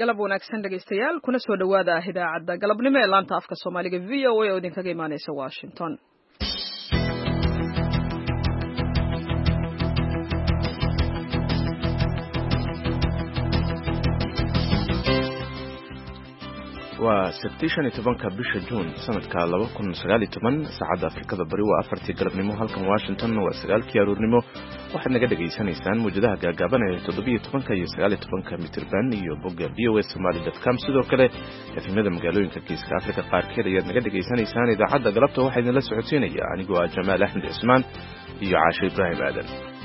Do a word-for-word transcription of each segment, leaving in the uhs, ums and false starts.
galab wanaagsan dhegaystayaal kuna soo dhawaada idaacadda galabnimo ee laanta afka Soomaaliga V O A oo idinkaga imaanaysa Washington. waa September tobanka bisha June sanadka laba kun sagaal iyo toban saacada Afrikada Bari waa afartii galabnimo halkan Washington waa sagaalkii aroornimo waxaad naga dhageysanaysaan muujadaha gaagaaban ee toddoba iyo tobanka iyo sagaal iyo tobanka mitir band iyo bogga v o a somali dot com sidoo kale efemada magaalooyinka Geeska Afrika qaarkeed ayaad naga dhageysanaysaan idaacadda galabta waxaa idinla socodsiinaya anigoo ah Jamaal Axmed Cismaan iyo Caashe Ibraahim Aadan.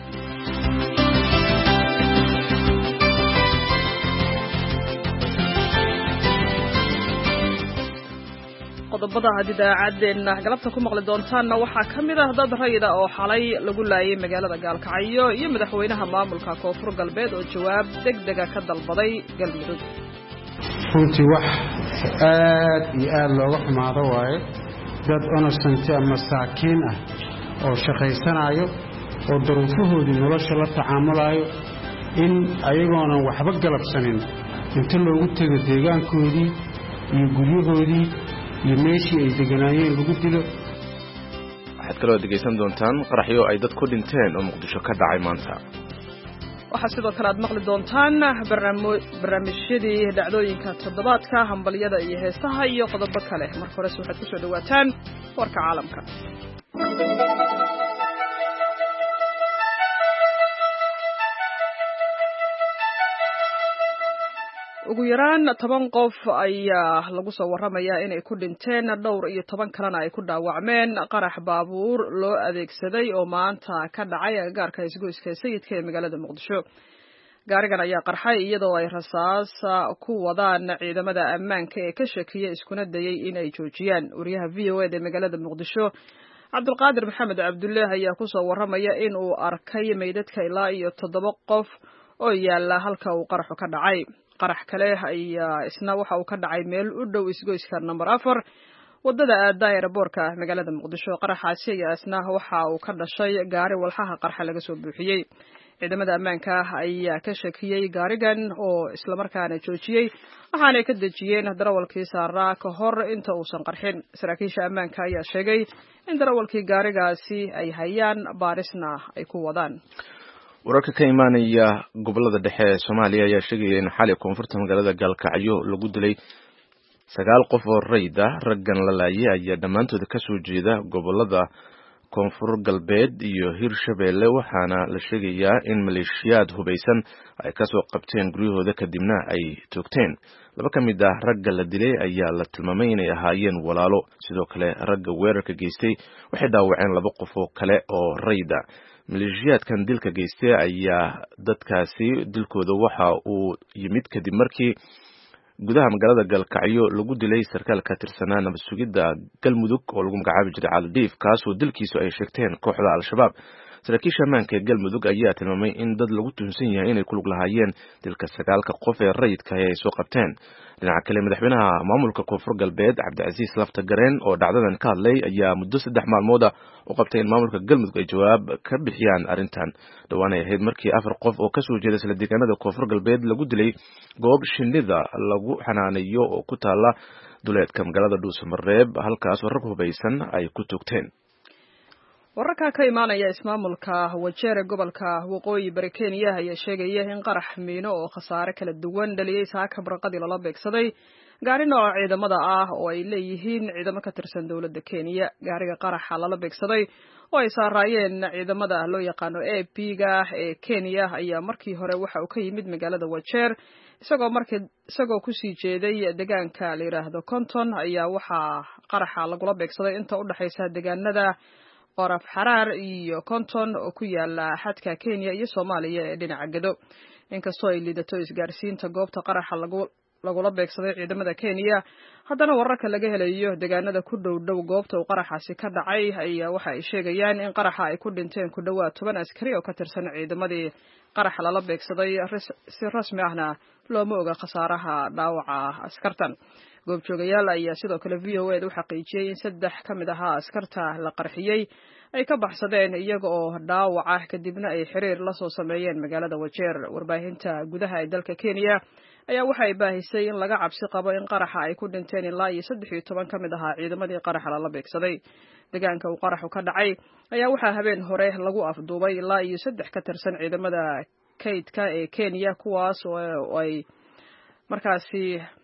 qodobada idaacaddeena galabta ku maqli doontaanna waxaa ka mid ah dad rayida oo xalay lagu laayay magaalada Gaalkacyo iyo madaxweynaha maamulka Koonfur Galbeed oo jawaab degdeg ah ka dalbaday Galmudug. runtii wax aad iyo aad looga xumaado waaye dad innocent ama saakiin ah oo shaqaysanayo oo duruufahoodii nolosha la tacaamulayo in ayagoonan waxba galabsanin inta loogu tego deegaankoodii iyo guryahoodii iyo meeshii ay deganaayeen lagu dilo. waxaad kaloo dhegeysan doontaan qaraxyo ay dad ku dhinteen oo Muqdisho ka dhacay maanta. waxaa sidoo kale aad maqli doontaan barnaamijyadii dhacdooyinka toddobaadka hambaliyada iyo heesaha iyo qodobo kale. marka hore waxaad ku soo dhawaataan warka caalamka. ugu yaraan toban qof ayaa lagu soo waramayaa inay ku dhinteen dhowr iyo toban kalena ay ku dhaawacmeen qarax baabuur loo adeegsaday oo maanta ka dhacay agagaarka isgoyska sayidka ee magaalada Muqdisho. gaarigan ayaa qarxay iyadoo ay rasaas ku wadaan ciidamada ammaanka ee ka shakiyay iskuna dayay inay joojiyaan. wariyaha V O A ee magaalada Muqdisho Cabdulqaadir Maxamed Cabdullaahi ayaa ku soo waramaya in uu arkay meydadka ilaa iyo toddoba qof oo yaala halka uu qaraxu ka dhacay. qarax kale ayaa isna waxa uu ka dhacay meel u dhow isgoyska number afar wadada aada aeroboorka magaalada Muqdisho. qaraxaasi ayaa isna waxa uu ka dhashay gaari walxaha qarxa laga soo buuxiyey. ciidamada ammaanka ayaa ka shakiyay gaarigan oo isla markaana joojiyey waxaanay ka dejiyeen darawalkii saaraa ka hor inta uusan qarxin. saraakiisha ammaanka ayaa sheegay in darawalkii gaarigaasi ay hayaan baarisna ay ku wadaan. wararka ka imaanaya gobolada dhexe ee Soomaaliya ayaa sheegaya in xalay koonfurta magaalada Gaalkacyo lagu dilay sagaal qof oo rayd ah. raggan la laayay ayaa dhammaantood ka soo jeeda gobolada Koonfur Galbeed iyo Hirshabeelle waxaana la sheegayaa in maleeshiyaad hubeysan ay ka soo qabteen guryahooda kadibna ay toogteen. laba ka mid ah ragga la dilay ayaa la tilmaamay inay ahaayeen walaalo. sidoo kale ragga weerarka geystay waxay dhaawaceen laba qof oo kale oo rayd ah. maleeshiyaadkan dilka geystay ayaa dadkaasi dilkooda waxa uu yimid kadib markii gudaha magaalada Gaalkacyo lagu dilay sarkaal ka tirsanaa nabad sugidda Galmudug oo lagu magacaabi jiray Cali Dhiif kaasoo dilkiisu ay sheegteen kooxda Al-Shabaab. saraakiisha ammaanka ee Galmudug ayaa tilmaamay in dad lagu tuhunsan yahay inay ku lug lahaayeen dilka sagaalka qof ee rayidka ay soo qabteen. dhinaca kale madaxweynaha maamulka Koonfur Galbeed Cabdicasiis Laftagareen oo dhacdadan ka hadlay ayaa muddo saddex maalmood u qabtay in maamulka Galmudug ay jawaab ka bixiyaan arrintan. dhawaan ay ahayd markii afar qof oo ka soo jeeda isla deegaanada Koonfur Galbeed lagu dilay goob shinnida lagu xanaaneeyo oo ku taala duleedka magaalada Dhuusamareeb halkaas oo rag hubeysan ay ku toogteen. wararka ka imaanaya ismaamulka Wajeer ee gobolka Waqooyi Bari Kenya ayaa sheegaya in qarax miino oo khasaare kala duwan dhaliyay saaka barqadii lala beegsaday gaari nooca ciidamada ah oo ay leeyihiin ciidamo ka tirsan dawladda Kenya. gaariga qaraxa lala beegsaday oo ay saarayeen ciidamada loo yaqaano A P ga ee Kenya ayaa markii hore waxa uu ka yimid magaalada Wajeer isagoo markii isagoo ku sii jeeday deegaanka la yiraahdo Konton ayaa waxa qaraxa lagula beegsaday inta u dhaxaysa deegaanada Qoraf Xaraar iyo Konton oo ku yaala xadka Kenya iyo Soomaaliya ee dhinaca Gedo. inkastoo ay liidato isgaarsiinta goobta qaraxa lagu lagula beegsaday ciidamada Kenya haddana wararka laga helayo deegaanada ku dhow dhow goobta uu qaraxaasi ka dhacay ayaa waxa ay sheegayaan in qaraxa ay ku dhinteen ku dhawaad toban askari oo ka tirsan ciidamadii qaraxa lala beegsaday. si rasmi ahna looma oga khasaaraha dhaawaca askartan. goobjoogayaal ayaa sidoo kale V O A u xaqiijiyay in saddex ka mid ah askarta la qarxiyay ay ka baxsadeen iyaga oo dhaawac ah kadibna ay xiriir la soo sameeyeen magaalada Wajeer. Warbaahinta gudaha ee dalka Kenya ayaa waxa ay baahisay in laga cabsi qabo in qaraxa ay ku dhinteen ilaa iyo saddex iyo toban ka mid ahaa ciidamadii qaraxa la beegsaday. Deegaanka uu qaraxu ka dhacay ayaa waxaa habeen hore lagu afduubay ilaa iyo saddex ka tirsan ciidamada kaydka ee Kenya kuwaas oo ay markaasi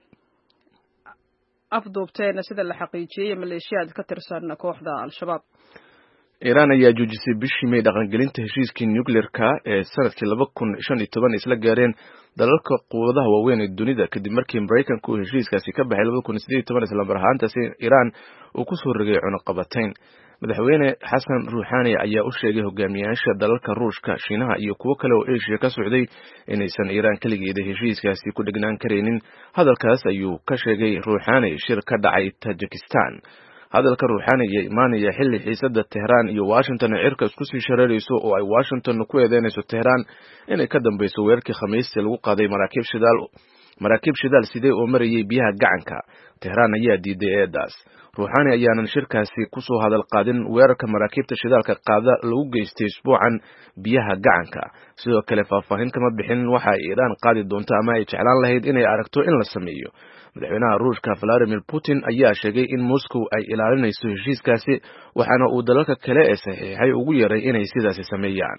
afduubteen sida la xaqiijiyay maleeshiyad ka tirsan kooxda Al-Shabaab. Iran ayaa joojisay bishii May dhaqangelinta heshiiskii nuclear-ka ee sanadkii laba kun shan iyo toban isla gaareen dalalka quwadaha waaweyn ee dunida kadib markii Mareykanku uu heshiiskaasi ka baxay laba kun siddeed iyo toban isla mar ahaantaasi Iran uu ku soo rogay cunaqabatayn. Madaxweyne Xasan Ruuxaani ayaa u sheegay hogaamiyaasha dalalka Ruushka, Shiinaha iyo kuwo kale oo Asia ka socday inaysan Iran kaligeeda heshiiskaasi ku dhignaan kareynin. Hadalkaas ayuu ka sheegay Ruuxaani shir ka dhacay Tajikistan. hadalka Ruuxaani ayaa imaanaya xilli xiisada Tehran iyo Washington ay cirka isku sii shareerayso oo ay Washington ku eedeynayso Tehran inay ka dambayso weerarkii Khamiistii lagu qaaday maraakiib shidaal maraakiib shidaal sidee oo marayay biyaha gacanka. Tehran ayaa diiday eedaas. Ruuxaani ayaanan shirkaasi ku soo hadal qaadin weerarka maraakiibta shidaalka qaada lagu geystay isbuucan biyaha gacanka. Sidoo kale faahfaahin kama bixin waxa ay Iran qaadi doonto ama ay jeclaan lahayd inay aragto in la sameeyo. Madaxweynaha Ruushka Vladimir Putin ayaa sheegay in Moscow ay ilaalinayso heshiiskaasi waxaana uu dalalka kale ee saxiixay ugu yaray inay sidaasi sameeyaan.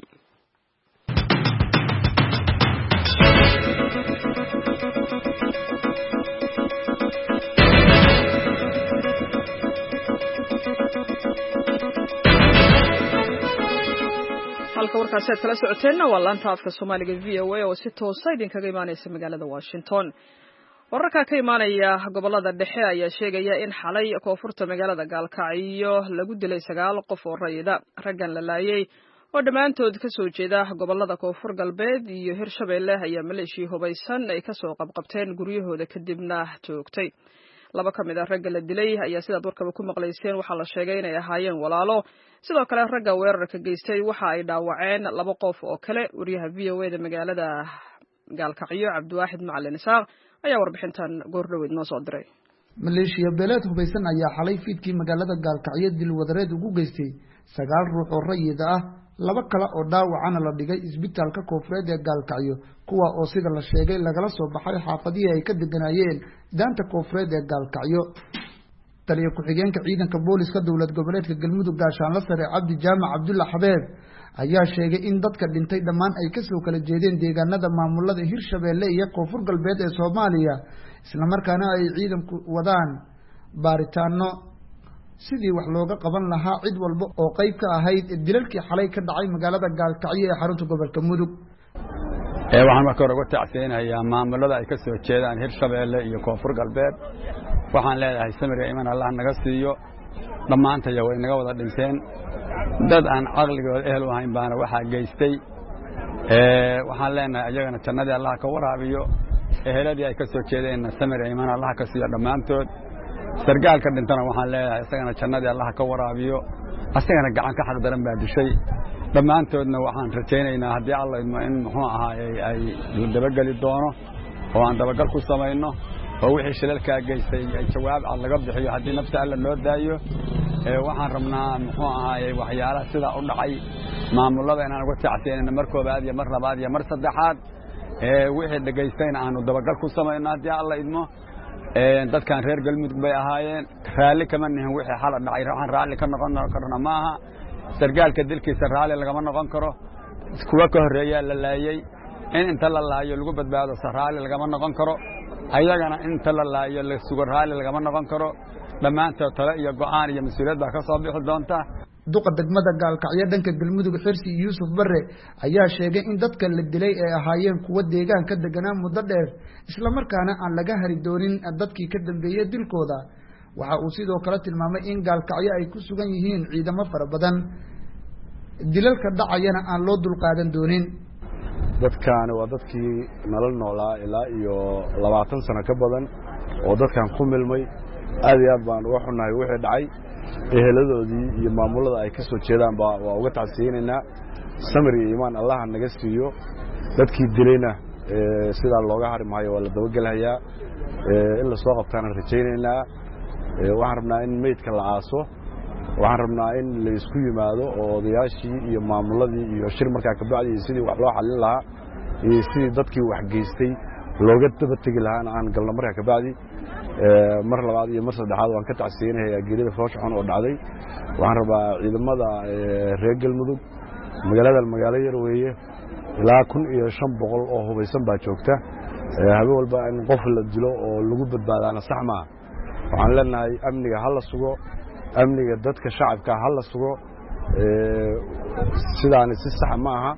halka warkaasi aad kala socoteenna waa laanta afka Soomaaliga V O A oo si toos ah idinkaga imaanaysa magaalada Washington. wararka ka imaanaya gobolada dhexe ayaa sheegaya in xalay koonfurta magaalada Gaalkacyo lagu dilay sagaal qof oo rayida. Raggan la laayay oo dhammaantood ka soo jeeda gobolada Koonfur Galbeed iyo Hirshabeelle ayaa maleeshii hubaysan ay ka soo qabqabteen guryahooda kadibna toogtay. laba ka mid ah ragga la dilay ayaa sidaad warkaba ku maqlayseen waxaa la sheegay inay ahaayeen walaalo. sidoo kale ragga weerarka geystay waxa ay dhaawaceen laba qof oo kale. wariyaha V O A da magaalada Gaalkacyo Cabdiwaaxid Macalin Isaaq ayaa warbixintan goordhaweed noo soo diray. maleeshiya beeleed hubaysan ayaa xalay fiidkii magaalada Gaalkacyo dil wadareed ugu geystay sagaal ruux oo rayid ah. laba kale oo dhaawacana la dhigay isbitaalka Koonfureed ee Gaalkacyo kuwa oo sida la sheegay lagala soo baxay xaafadihii ay ka deganayeen daanta Koonfureed ee Gaalkacyo. taliye ku-xigeenka ciidanka booliska dowlad goboleedka Galmudug Gaashaanle Sare Cabdi Jaamac Cabdulla Xabeeb ayaa sheegay in dadka dhintay dhammaan ay ka soo kala jeedeen deegaanada maamulada Hirshabeelle iyo Koonfur Galbeed ee Soomaaliya isla markaana ay ciidanku wadaan baaritaano sidii wax looga qaban lahaa cid walba oo qayb ka ahayd dilalkii xalay ka dhacay magaalada Gaalkacyo ee xarunta gobolka Mudug. ee waxaan markaa uga tacseenayaa maamulada ay ka soo jeedaan Hirshabeelle iyo Koonfur Galbeed. waxaan leeyahay samir iman Allah naga siiyo dhamaantay way naga wada dhinteen dad aan aqligooda ehel u ahayn baana waxa geystay. ee waxaan leenahay ayagana jannada Allah ka waraabiyo eheladii ay ka soo jeedeen samir iman Allah ka siiyo dhamaantood. sargaalka dhintana waxaan leeyahay isagana jannada Allah ka waraabiyo asagana gacan ka xaq daran baa dishay. dhamaantoodna waxaan rajaynaynaa haddii Allah idmo in muxuu ahaayay ay dabagali doono oo aan dabagal ku sameeyno oo wixii shilalka geystay ay jawaab cad laga bixiyo haddii nafta alla loo daayo. ee waxaan rabnaa muxuu ahaayay waxyaalaha sida u dhacay maamulada inaan uga tacseenayno mar koobaad iyo mar labaad iyo mar saddexaad. ee wixii dhageystayna aanu dabagal ku sameeyno haddii Allah idmo. ee dadkan reer Galmudug bay ahaayeen raali kama nihin wixii xal dhacay waxaan raali ka noqon karna maaha. sargaalka dilkiisa raali lagama noqon karo. kuwa ka horeeya la laayay in inta la laayo lagu badbaado saraali lagama noqon karo. ayagana inta la laayo la sugo raali lagama noqon karo. dhamaantood talo iyo go'aan iyo mas'uuliyad baa ka soo bixi doonta. duqa degmada Gaalkacyo dhanka Galmudug Xirsi Yuusuf Barre ayaa sheegay in dadka la dilay ay ahaayeen kuwa deegaanka deganaa muddo dheer isla markaana aan laga hari doonin dadkii ka dambeeyay dilkooda. waxa uu sidoo kale tilmaamay in Gaalkacyo ay ku sugan yihiin ciidamo fara badan dilalka dhacayana aan loo dulqaadan doonin. dadkan waa dadkii nolol noolaa ilaa iyo labaatan sano ka badan oo dadkan ku milmay aad iyo aad baan uga xunahay wixii dhacay. eheladoodii iyo maamulada ay ka soo jeedaan baa waa uga tacsiyeenaynaa. samir iyo iimaan Allah naga siiyo. dadkii dilayna sida looga hari maayo waa la dabagalayaa in la soo qabtaan rajaynaynaa. waxaan rabnaa in meydka la aaso waxaan rabnaa in la isku yimaado oo odayaashii iyo maamuladii iyo shir markaa ka bacdi sidii wax loo xalin lahaa iyo sidii dadkii wax geystay looga daba tegi lahaana aan galno markaa ka bacdi mar labaad iyo mar saddexaad waan ka tacsiyeynayaa geerida foosha xun oo dhacday waxaan rabaa ciidamada reer galmudug magaaladan magaalo yar weeye ilaa kun iyo shan boqol oo hubaysan baa joogta habeen walba in qof la dilo oo lagu badbaadaana sax maaha waxaan leenahay amniga ha la sugo amniga dadka shacabka ha la sugo sidaani si sax ma aha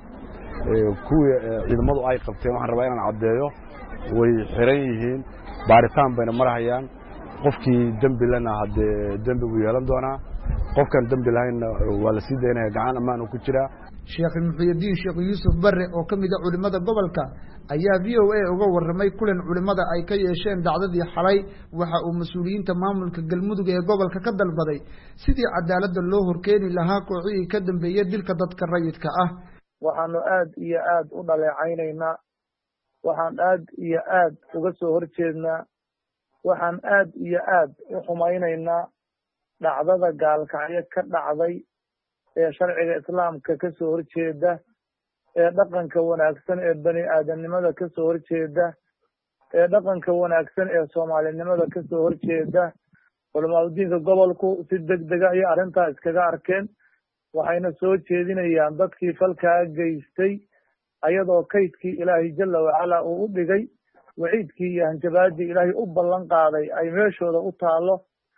kuwii ciidamadu ay qabteen waxaan rabaa inaan caddeeyo way xiran yihiin baaritaan bayna marhayaan qofkii dembi lena haddee dembi buu yeelan doonaa qofkan dembi lahaynna waa la sii daynaya gacan ammaan uu ku jiraa sheekh muxyidiin sheekh yuusuf barre oo ka mid ah culimada gobolka ayaa v o a uga warramay kulan culimada ay ka yeesheen dacdadii xalay waxa uu mas-uuliyiinta maamulka galmudug ee gobolka ka dalbaday sidii cadaaladda loo horkeeni lahaa kooxihii ka dambeeyey dilka dadka rayidka ah waxaanu aad iyo aad u dhaleecaynaynaa waxaan aad iyo aad uga soo horjeednaa waxaan aad iyo aad u xumaynaynaa dhacdada gaalkacyo ka dhacday ee sharciga islaamka ka soo horjeeda ee dhaqanka wanaagsan ee bani aadamnimada ka soo horjeeda ee dhaqanka wanaagsan ee soomaalinimada ka soo horjeeda culamaadudiinka gobolku si deg dega ayay arrintaa iskaga arkeen waxayna soo jeedinayaan dadkii falkaa geystay ayadoo kaydkii ilaahay jalla wacala uu u dhigay waciidkii iyo hanjabaadii ilaahay u ballan qaaday ay meeshooda u taalo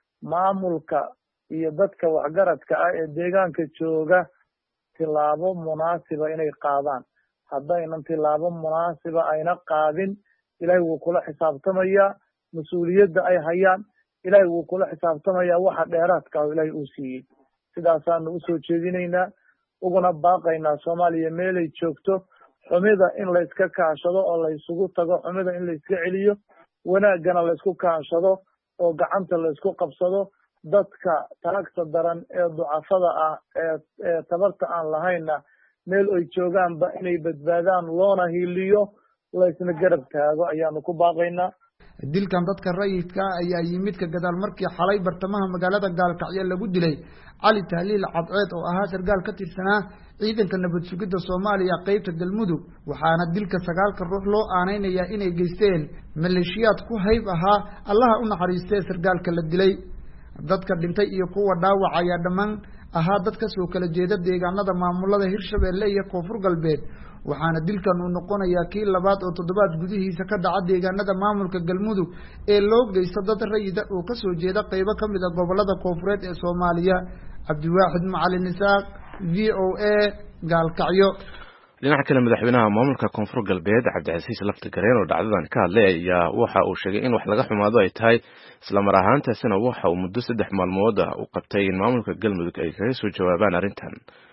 maamulka iyo dadka waxgaradka ah ee deegaanka jooga tilaabo munaasiba inay qaadaan haddaynan tilaabo munaasiba ayna qaadin ilaahay wuu kula xisaabtamayaa mas-uuliyadda ay hayaan ilaahay wuu kula xisaabtamayaa waxa dheeraadka ah ilaahay uu siiyey sidaasaanu usoo jeedinaynaa uguna baaqaynaa soomaaliya meelay joogto xumida in la iska kaashado oo la isugu tago xumida in la iska celiyo wanaaggana la isku kaashado oo gacanta la isku qabsado dadka taagta daran ee ducafada ah ee ee tabarta aan lahaynna meel ay joogaanba inay badbaadaan loona hiiliyo laysna garab taago ayaanu ku baaqaynaa dilkan dadka rayidka ayaa yimid ka gadaal markii xalay bartamaha magaalada gaalkacyo lagu dilay cali tahliil cadceed oo ahaa sargaal ka tirsanaa ciidanka nabad sugidda soomaaliya qaybta galmudug waxaana dilka sagaalka ruux loo aanaynayaa inay geysteen maleeshiyaad ku hayb ahaa allaha u naxariistee sargaalka la dilay dadka dhintay iyo kuwa dhaawac ayaa dhammaan ahaa dad kasoo kala jeeda deegaanada maamulada hirshabeelle iyo koonfur galbeed waxaana dilkan uu noqonayaa kii labaad oo toddobaad gudihiisa ka dhaca deegaanada maamulka galmudug ee loo geysta dad rayida oo kasoo jeeda qeybo ka mid a gobolada koonfureed ee soomaaliya cabdiwaaxid macalin isaaq v o a gaalkacyo dhinaca kale madaxweynaha maamulka koonfur galbeed cabdicasiis lafti gareen oo dhacdadan ka hadlay ayaa waxa uu sheegay in wax laga xumaado ay tahay isla mar ahaantaasina waxa uu muddo saddex maalmood ah u qabtay in maamulka galmudug ay kaga soo jawaabaan arrintan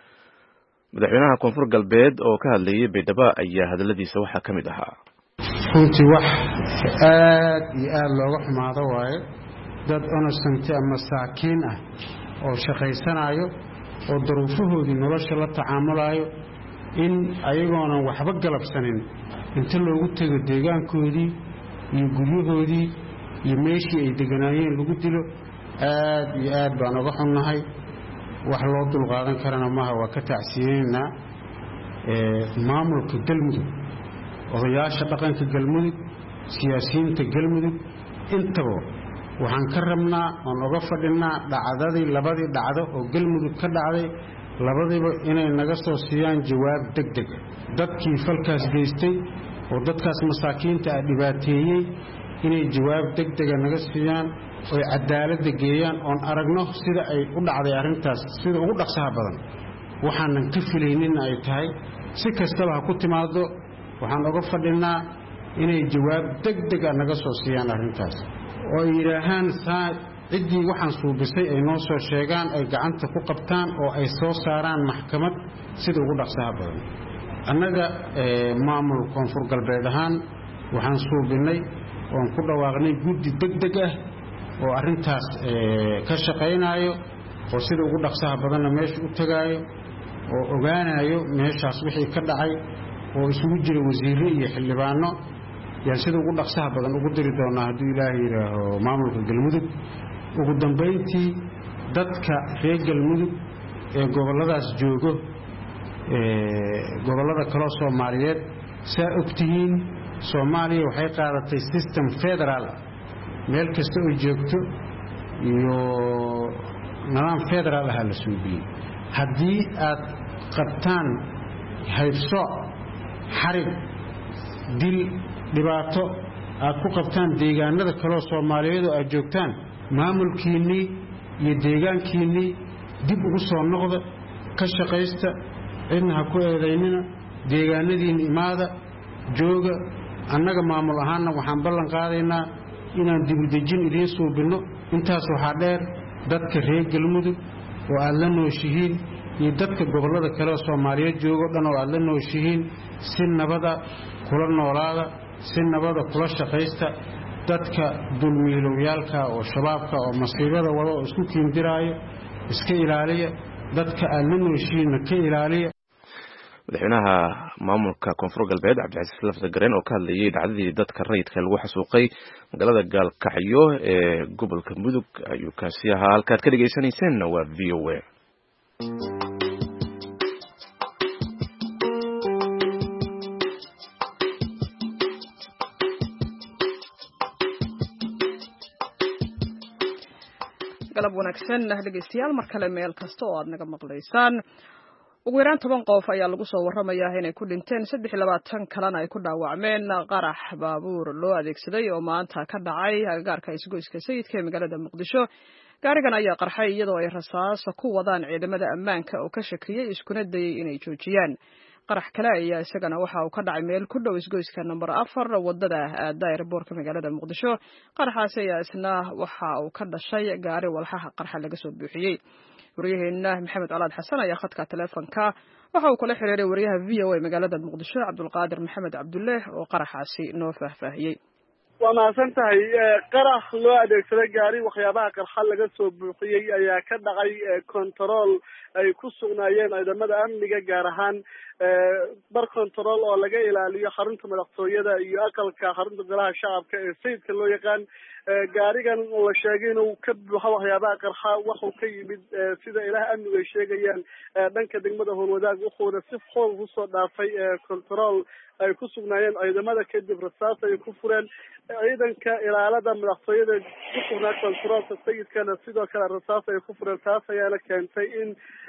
madaxweynaha koonfur galbeed oo ka hadlayay baydhabo ayaa hadaladiisa waxaa ka mid ahaa runtii wax aad iyo aad looga xumaado waaye dad innocent ama saakiin ah oo shaqaysanayo oo daruufahoodii nolosha la tacaamulayo in ayagoonan waxba galabsanin inta loogu tego deegaankoodii iyo guryahoodii iyo meeshii ay deganaayeen lagu dilo aad iyo aad baan uga xunnahay wax loo dulqaadan karana maaha waa ka tacsiyeynaynaa maamulka galmudug odayaasha dhaqanka galmudug siyaasiyiinta galmudug intaba waxaan ka rabnaa oon uga fadhinaa dhacdadii labadii dhacdo oo galmudug ka dhacday labadiiba inay naga soo siiyaan jawaab deg deg dadkii falkaas geystay oo dadkaas masaakiinta ah dhibaateeyey inay jawaab deg dega naga siiyaan oy cadaaladda geeyaan oon aragno sida ay u dhacday arrintaas sida ugu dhaqsaha badan waxaanan ka filayninna ay tahay si kastaba ha ku timaado waxaan uga fadhinaa inay jawaab deg dega naga soo siiyaan arrintaas oo ay yidhaahaan saa ciddii waxaan suubisay ay noo soo sheegaan ay gacanta ku qabtaan oo ay soo saaraan maxkamad sida ugu dhaqsaha badan annaga maamul koonfur galbeed ahaan waxaan suubinnay oon ku dhawaaqnay guddi deg deg ah oo arrintaas ka shaqaynaayo oo sida ugu dhaqsaha badanna meesha u tegaayo oo ogaanayo meeshaas wixii ka dhacay oo isugu jira wasiirro iyo xildhibaano yaan sida ugu dhaqsaha badan ugu diri doonaa hadduu ilaahay yidhaaho maamulka galmudug ugu dambayntii dadka reer galmudug ee gobolladaas joogo gobollada kaloo soomaaliyeed saa ogtihiin soomaaliya waxay qaadatay system federaal meel kasta oo joogto iyo nidaam federaal ahaa la suubiyey haddii aad qabtaan haybsooc xarig dil dhibaato aad ku qabtaan deegaanada kaloo soomaaliyeed oo aad joogtaan maamulkiinnii iyo deegaankiinnii dib ugu soo noqda ka shaqaysta cidna ha ku eedaynina deegaanadiinna imaada jooga annaga maamul ahaanna waxaan ballan qaadaynaa inaan dibudejin idiin suubinno intaas waxaa dheer dadka reer galmudug oo aad la nooshihiin iyo dadka gobollada kale oo soomaaliyeed joogo dhan oo aad la nooshihiin si nabada kula noolaada si nabada kula shaqaysta dadka dulmiilowyaalka oo shabaabka oo masiibada wada oo isku kiindiraayo iska ilaaliya dadka aad la nooshihiinna ka ilaaliya madaxweynaha maamulka koonfur galbeed cabdicasiis lafta gareen oo ka hadlayay dhacdadii dadka rayidka lagu xasuuqay magaalada gaalkacyo ee gobolka mudug ayuu kaasi ahaa halkaad ka dhegaysanayseena waa v o a galab wanaagsan dhegaystayaal mar kale meel kasta oo aad naga maqlaysaan ugu yaraan toban qof ayaa lagu soo waramayaa inay ku dhinteen saddex iyo labaatan kalena ay ku dhaawacmeen qarax baabuur loo adeegsaday oo maanta ka dhacay agagaarka isgoyska sayidka ee magaalada muqdisho gaarigan ayaa qarxay iyadoo ay rasaas ku wadaan ciidamada ammaanka oo ka shakiyey iskuna dayay inay joojiyaan qarax kale ayaa isagana waxa uu ka dhacay meel ku dhow isgoyska number afar wadada aada airboortka magaalada muqdisho qaraxaasi ayaa isna waxa uu ka dhashay gaari walxaha qarxa laga soo buuxiyey waryaheena maxamed calaad xasan ayaa khadka taleefanka waxa uu kala xiriiray waryaha v o a magaalada muqdisho cabdulqaadir maxamed cabdulle oo qaraxaasi noo faahfaahiyey waa mahadsan tahay qarax loo adeegsaday gaari waxyaabaha qarxa laga soo buuxiyey ayaa ka dhacay control ay ku sugnaayeen ciidamada amniga gaar ahaan bar control oo laga ilaaliyo xarunta madaxtooyada iyo aqalka xarunta golaha shacabka ee sayidka loo yaqaan gaarigan la sheegay inuu ka buuxo waxyaabaha qarxa waxuu ka yimid sida ilaah amnigu ay sheegayaan dhanka degmada howlwadaag wuxuuna si xoog usoo dhaafay control ay ku sugnaayeen ciidamada kadib rasaas ay ku fureen ciidanka ilaalada madaxtooyada ku sugnaa controlka sayidkana sidoo kale rasaas ay ku fureen taas ayaana keentay in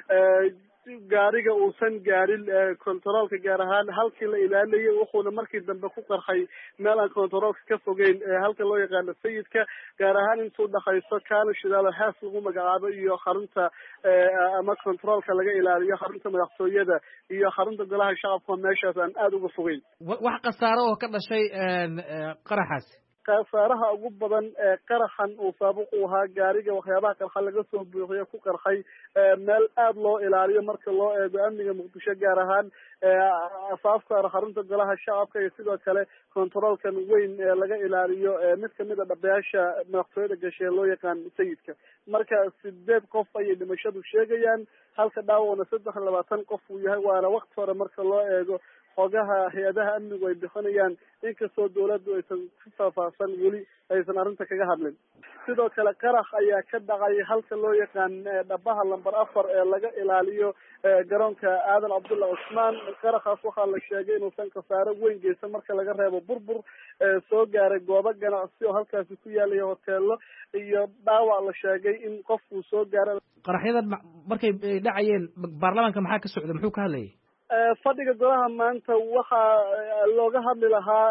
gaariga uusan gaarin controlka gaar ahaan halkii la ilaalinayay wuxuuna markii dambe ku qarxay meel aan controlka ka fogeyn halka loo yaqaano sayidka gaar ahaan intuu dhaqayso kaana shidaalo haas lagu magacaabo iyo xarunta ama controlka laga ilaaliyo xarunta madaxtooyada iyo xarunta golaha shacabka meeshaas aan aada uga fogeyn wax khasaaro oo ka dhashay qaraxaasi khasaaraha ugu badan ee qaraxan uu saabuq u ahaa gaariga waxyaabaha qarxa laga soo buuxiyo ku qarxay meel aada loo ilaaliyo marka loo eego amniga muqdisho gaar ahaan afaafka xarunta golaha shacabka iyo sidoo kale controlkan weyn ee laga ilaaliyo mid kamid a dhabayaasha madaxtooyada gashe loo yaqaan sayidka marka sideed qof ayay dhimashadu sheegayaan halka dhaawacna saddex iyo labaatan qof uu yahay waana waqti hore marka loo eego xogaha hay-adaha amnigu ay bixinayaan inkastoo dawladdu aysan si faahfaahsan weli aysan arrinta kaga hadlin sidoo kale qarax ayaa ka dhacay halka loo yaqaan dhabaha lamber afar ee laga ilaaliyo garoonka aadan cabdulla cusmaan qaraxaas waxaa la sheegay inuusan khasaaro weyn geysan marka laga reebo burbur soo gaaray goobo ganacsi oo halkaasi ku yaalaya hoteelo iyo dhaawac la sheegay in qofkuu soo gaaray qaraxyadan markay dhacayeen baarlamaanka maxaa ka socda muxuu ka hadlayay fadhiga golaha maanta waxaa looga hadli lahaa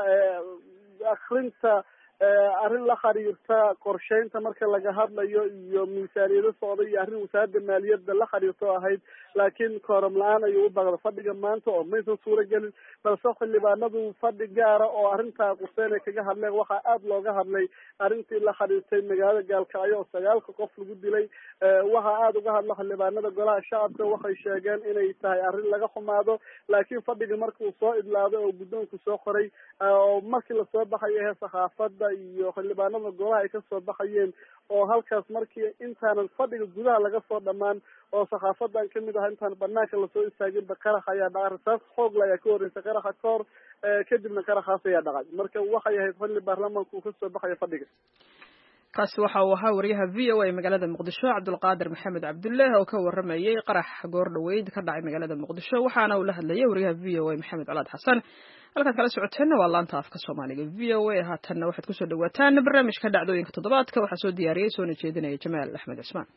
akrinta arrin la xiriirta qorsheynta marka laga hadlayo iyo miisaaniyado socda iyo arrin wasaaradda maaliyadda la xiriirto ahayd laakiin kooram la-aan ayuu u baqda fadhiga maanta oo maysan suuro gelin balse xildhibaanadu fadhi gaara oo arrintaa quseen ay kaga hadleen waxaa aada looga hadlay arrintii la xiriirtay magaalada gaalkacyo oo sagaalka qof lagu dilay waxaa aada uga hadla xildhibaanada golaha shacabka waxay sheegeen inay tahay arrin laga xumaado laakiin fadhiga markuu soo idlaaday oo guddoonku soo qoray oo markii lasoo baxayo ee saxaafadda iyo xildhibaanada golaha ay kasoo baxayeen oo halkaas markii intaanan fadhiga gudaha laga soo dhamaan oo saxaafadan kamid ah intaan banaanka lasoo istaaginba qarax ayaa dhacay rasaas xoogla ayaa ka horeysay qaraxa ka hor kadibna qaraxaas ayaa dhacay marka waxay ahayd xilli baarlamaanka uu kasoo baxayo fadhiga kaasi waxa uu ahaa wariyaha v o a magaalada muqdisho cabdulqaadir maxamed cabdulle oo ka waramayay qarax goor dhaweyd ka dhacay magaalada muqdisho waxaana uu la hadlayay wariyaha v o a maxamed colaad xasan halkaad kala socoteenna waa laanta afka soomaaliga v o a haatanna waxaad kusoo dhawaataan barnaamijka dhacdooyinka toddobaadka waxaa soo diyaariyey soona jeedinaya jamaal axmed cismaan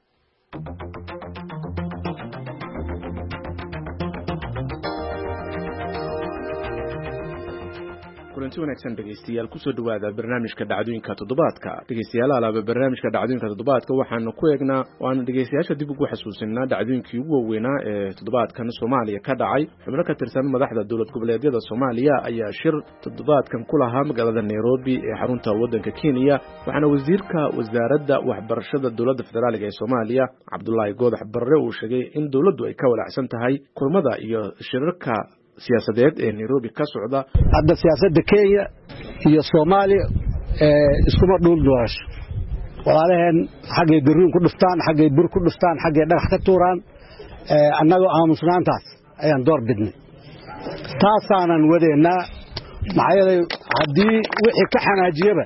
kulanti wanaagsan dhegeystayaal kusoo dhawaada barnaamijka dhacdooyinka toddobaadka dhegeystayaal alaaba barnaamijka dhacdooyinka toddobaadka waxaanu ku eegnaa waana dhegeystayaasha dib ugu xasuusinaa dhacdooyinkii ugu waaweynaa ee toddobaadkan Soomaaliya ka dhacay xubno ka tirsan madaxda dowlad goboleedyada Soomaaliya ayaa shir toddobaadkan ku lahaa magaalada Nairobi ee xarunta waddanka Kenya waxaana wasiirka wasaaradda waxbarashada dowladda federaalka ee Soomaaliya Cabdullaahi Goodax Barre uu sheegay in dowladdu ay ka walaacsan tahay kulmada iyo shirarka siyaasadeed ee Nairobi ka socda hadda siyaasadda Kenya iyo Soomaaliya ee iskuma dhul doorasho walaalaheen xagee garuun ku dhuftaan xagee bur ku dhuftaan xagee dhagax ka tuuraan ee annaga aamusnaantaas ayaan door bidnay taasaanan wadeena maxay hadii wixii ka xanaajiyaba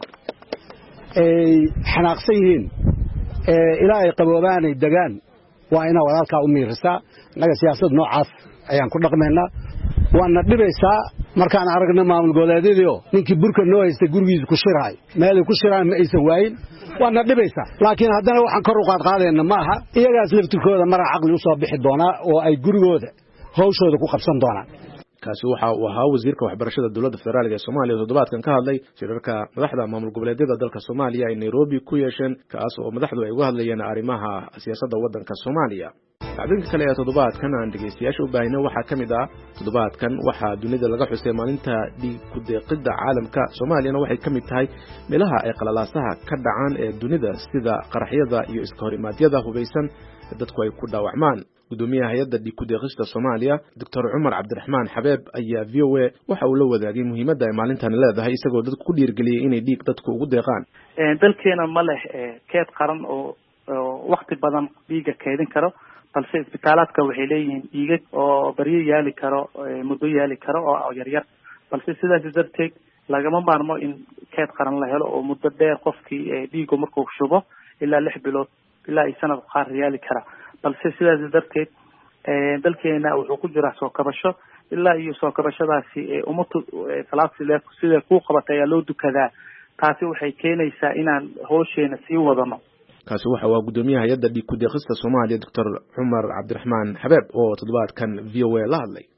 ay xanaaqsan yihiin ee ilaahay qaboobaanay dagaan waa ina walaalka u miirsaa naga siyaasad noocaas ayaan ku dhaqmeynaa waana dhibaysaa markaan aragna maamul goboleedyada ninkii burka noo haystay gurigiisa ku shiraay meel ku shiraan ma aysan waayin waana dhibaysaa laakiin haddana waxaan kor u qaad qaadayna ma aha iyagaas laftirkooda mar aqli u soo bixi doona oo ay gurigooda hawshooda ku qabsan doonaan kaasi waxa uu ahaa wasiirka waxbarashada dowladda federaalka ee Soomaaliya toddobaadkan ka hadlay shirarka madaxda maamul goboleedyada dalka Soomaaliya ay Nairobi ku yeesheen kaas oo madaxdu ay uga hadlayeen arrimaha siyaasadda waddanka Soomaaliya dhacdooyinka kale ee toddobaadkan aan dhegeystayaasha u baahinay waxaa ka mid ah toddobaadkan waxaa dunida laga xusay maalinta dhiig ku deeqidda caalamka Soomaaliyana waxay ka mid tahay meelaha ay qalalaasaha ka dhacaan ee dunida sida qaraxyada iyo iska horimaadyada hubaysan dadku ay ku dhaawacmaan gudoomiyaha hay'adda dhiig ku deeqista Soomaaliya Doctor Umar Cabdiraxmaan Xabeeb ayaa V O A waxa uu la wadaagay muhiimadda ay maalintan leedahay isagoo dadku ku dhiirgeliyay inay dhiig dadku ugu deeqaan dalkeena ma leh keed qaran oo waqti badan dhiiga kaydin karo balse isbitaaladka waxay leeyihiin dhiigag oo bariyo yaali karo muddo yaali karo oo yar yar balse sidaas darteed lagama maarmo in keed qaran la helo oo muddo dheer qofkii dhiigu markuu shubo ilaa lix bilood ilaa ay sanad qaar yaali kara balse sidaas darteed dalkeena wuxuu ku jiraa soo kabasho ilaa iyo soo kabashadaasi ummaddu salaadii sida ku qabatay ayaa loo dukadaa taasi waxay keenaysaa inaan hawsheena sii wadano kaasi waxa waa gudoomiyaha hay'adda dhiig ku deeqista Soomaaliya Doctor Umar Cabdiraxmaan Xabeeb oo toddobaadkan V O A la hadlay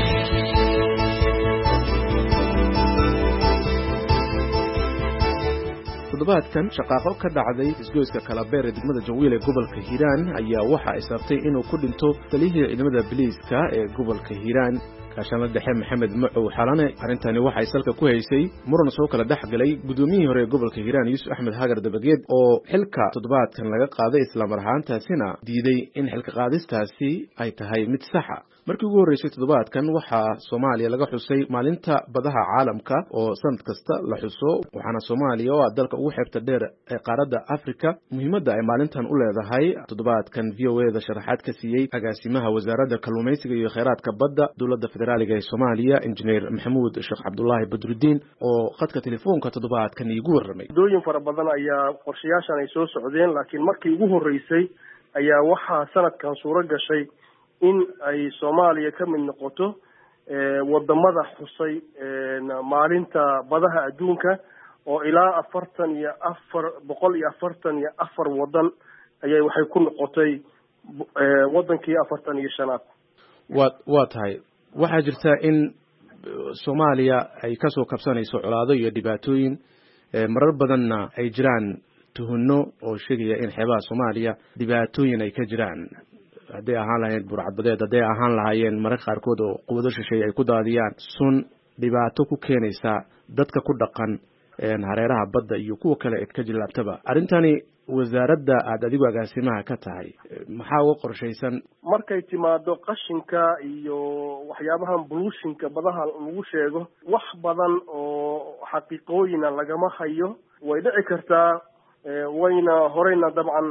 toddobaadkan shaqaaqo ka dhacday isgoyska Kalabeer ee degmada Jawiil ee gobolka Hiiraan ayaa waxa ay sabtay inuu ku dhinto taliyihii ciidamada booliiska ee gobolka Hiiraan kaashan la dhexe Maxamed Macow Xalane arintani waxay salka ku haysay muran soo kala dhaxgalay gudoomiyihii hore ee gobolka Hiiraan Yuusuf Axmed Hagar Dabageed oo xilka toddobaadkan laga qaaday isla mar ahaantaasina diiday in xilka qaadistaasi ay tahay mid sax ah markii ugu horeysay toddobaadkan waxaa Soomaaliya laga xusay maalinta badaha caalamka oo sanad kasta la xuso waxaana Soomaaliya oo dalka ugu xeebta dheer ee qaaradda Afrika muhiimadda ay maalintan u leedahay toddobaadkan V O A da sharaxaad ka siiyay agaasimaha wasaaradda kalluumaysiga iyo kheyraadka badda dowladda federaalka ee Soomaaliya injineer Maxamuud Sheekh Cabdullaahi Badruddin oo khadka telefoonka toddobaadkan igu warramay dooyin fara badan ayaa qorshayaashan ay soo socdeen laakiin markii ugu horeysay ayaa waxaa sanadkan suuro gashay in ay Soomaaliya ka mid noqoto wadamada xusay maalinta badaha adduunka oo ilaa afartan iyo afar boqol iyo afartan iyo afar wadan ayay waxay ku noqotay wadankii afartan iyo shanaad waa waa tahay waxaa jirta in Soomaaliya ay ka soo kabsanayso colaado iyo dhibaatooyin marar badanna ay jiraan tuhunno oo sheegaya in xeebaha Soomaaliya dhibaatooyin ay ka jiraan hadday ahaan lahayd burcadbadeed hadday ahaan lahaayeen mararka qaarkood oo quwado shisheeye ay ku daadiyaan sun dhibaato ku keenaysa dadka ku dhaqan hareeraha badda iyo kuwa kale ee ka jilaabtaba arrintani wasaaradda aad adigu agaasimaha ka tahay maxaa uga qorshaysan markay timaado qashinka iyo waxyaabahan pollutionka badaha lagu sheego wax badan oo xaqiiqooyina lagama hayo way dhici kartaa wayna horeyna dabcan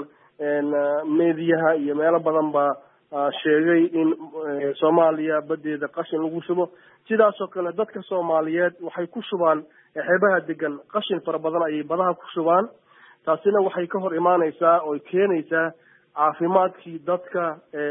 meediyaha iyo meelo badan baa sheegay in Soomaaliya badeeda qashin lagu shubo sidaas oo kale dadka Soomaaliyeed waxay ku shubaan xeebaha degan qashin fara badan ay badaha ku shubaan taasina waxay ka hor imaanaysaa oo keenaysaa caafimaadkii dadka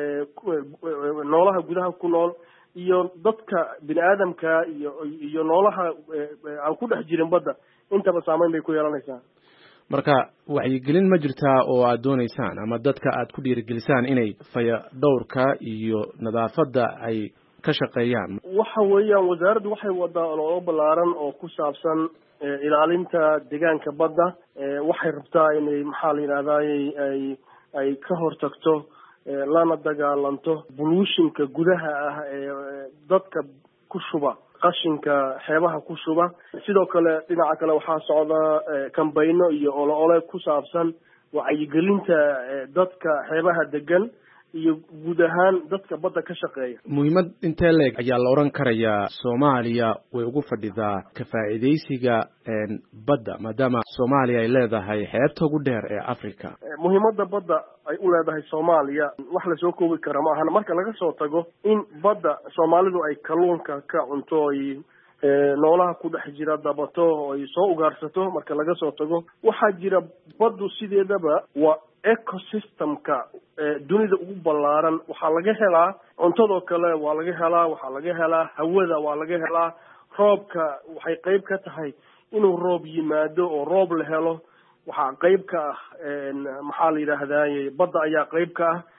noolaha gudaha ku nool iyo dadka bini aadamka iyo iyo noolaha aan ku dhex jirin badda intaba saameyn bay ku yeelanaysaa. marka wacyigelin ma jirtaa oo aad doonaysaan ama dadka aad ku dhiirigelisaan inay faya dhowrka iyo nadaafadda ay ka shaqeeyaan? waxa weeyaan wasaaraddu waxay wadaa ololo ballaaran oo ku saabsan ilaalinta deegaanka badda. waxay rabtaa inay maxaa la yidhahdayy ay ay ka hortagto lana dagaalanto pollutionka gudaha ah ee dadka ku shuba qashinka xeebaha ku shuba. sidoo kale dhinaca kale waxaa socda kambayno iyo olo-ole ku saabsan wacyigelinta dadka xeebaha degan iyo guud ahaan dadka badda ka shaqeeya. muhiimad intee leeg ayaa la oran karayaa Soomaaliya way ugu fadhidaa ka faa'iideysiga badda maadaama Soomaaliya ay leedahay xeebta ugu dheer ee Afrika? muhiimadda badda ay u leedahay Soomaaliya wax la soo koobi karo ma ahan marka laga soo tago in badda Soomaalidu ay kalluunka ka cunto ay noolaha ku dhex jira dabato oo ay soo ugaarsato. marka laga soo tago waxaa jira baddu sideedaba waa ecosystemka dunida ugu ballaaran. waxaa laga helaa cuntadoo kale waa laga helaa, waxaa laga helaa hawada waa laga helaa, roobka waxay qayb ka tahay inuu roob yimaado oo roob la helo. waxaa qayb ka ah maxaa la yidhaahdaye badda ayaa qayb ka ah.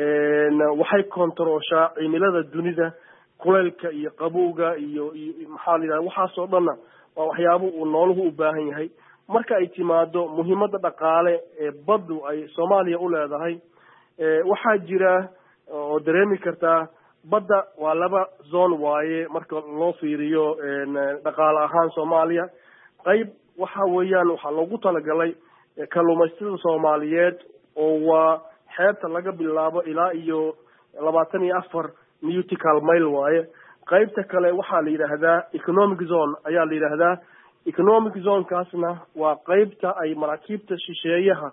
waxay kontarooshaa cimilada dunida, kuleylka iyo qabowga iyo iyo maxaa la yidhahda waxaasoo dhanna waa waxyaabo uu nooluhu u baahan yahay. marka ay timaado muhiimadda dhaqaale ee baddu ay Soomaaliya u leedahay waxaa jira oo dareemi kartaa badda waa laba zone waaye marka loo fiiriyo dhaqaale ahaan Soomaaliya. qayb waxa weeyaan waxaa loogu talagalay kalluumaysatada Soomaaliyeed oo waa xeebta laga bilaabo ilaa iyo labaatan iyo afar nautical mile waaye. qaybta kale waxaa la yidhaahdaa economic zone ayaa la yidhaahdaa. economic zone kaasna waa qaybta ay maraakiibta shisheeyaha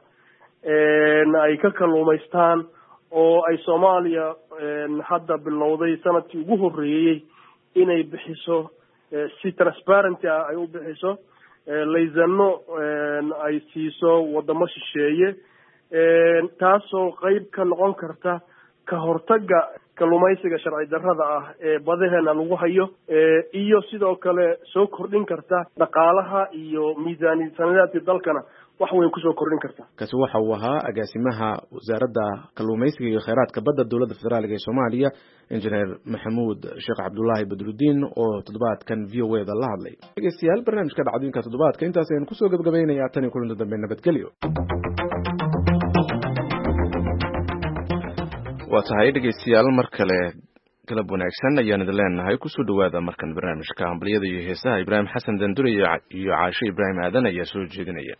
ay ka kalluumaystaan oo ay Soomaaliya hadda bilowday sanadkii ugu horreeyey inay bixiso si transparent ah ay u bixiso laysano ay siiso wadamo shisheeye taasoo qayb ka noqon karta ka hortagga kalluumaysiga sharci darrada ah ee badaheena lagu hayo iyo sidoo kale soo kordhin karta dhaqaalaha iyo miisaaniyad sanadeedka dalkana wax weyn kusoo kordhin karta. kaasi waxa uu ahaa agaasimaha wasaaradda kalluumaysiga iyo kheyraadka badda dowladda federaalka ee Soomaaliya injineer Maxamuud Sheekh Cabdullaahi Badruddin oo toddobaadkan V O A da la hadlay. dhegeystayaal barnaamijka dhacdooyinka toddobaadka intaas ayaan kusoo gabagabaynayaa tan iyo kulanti dambe nabadgelyo. waa tahay dhegeystayaal mar kale galab wanaagsan ayaan idin leenahay. kusoo dhawaada markan barnaamijka hambaliyada iyo heesaha. Ibraahim Xasan Dandure iyo Caasho Ibraahim Aadan ayaa soo jeedinaya.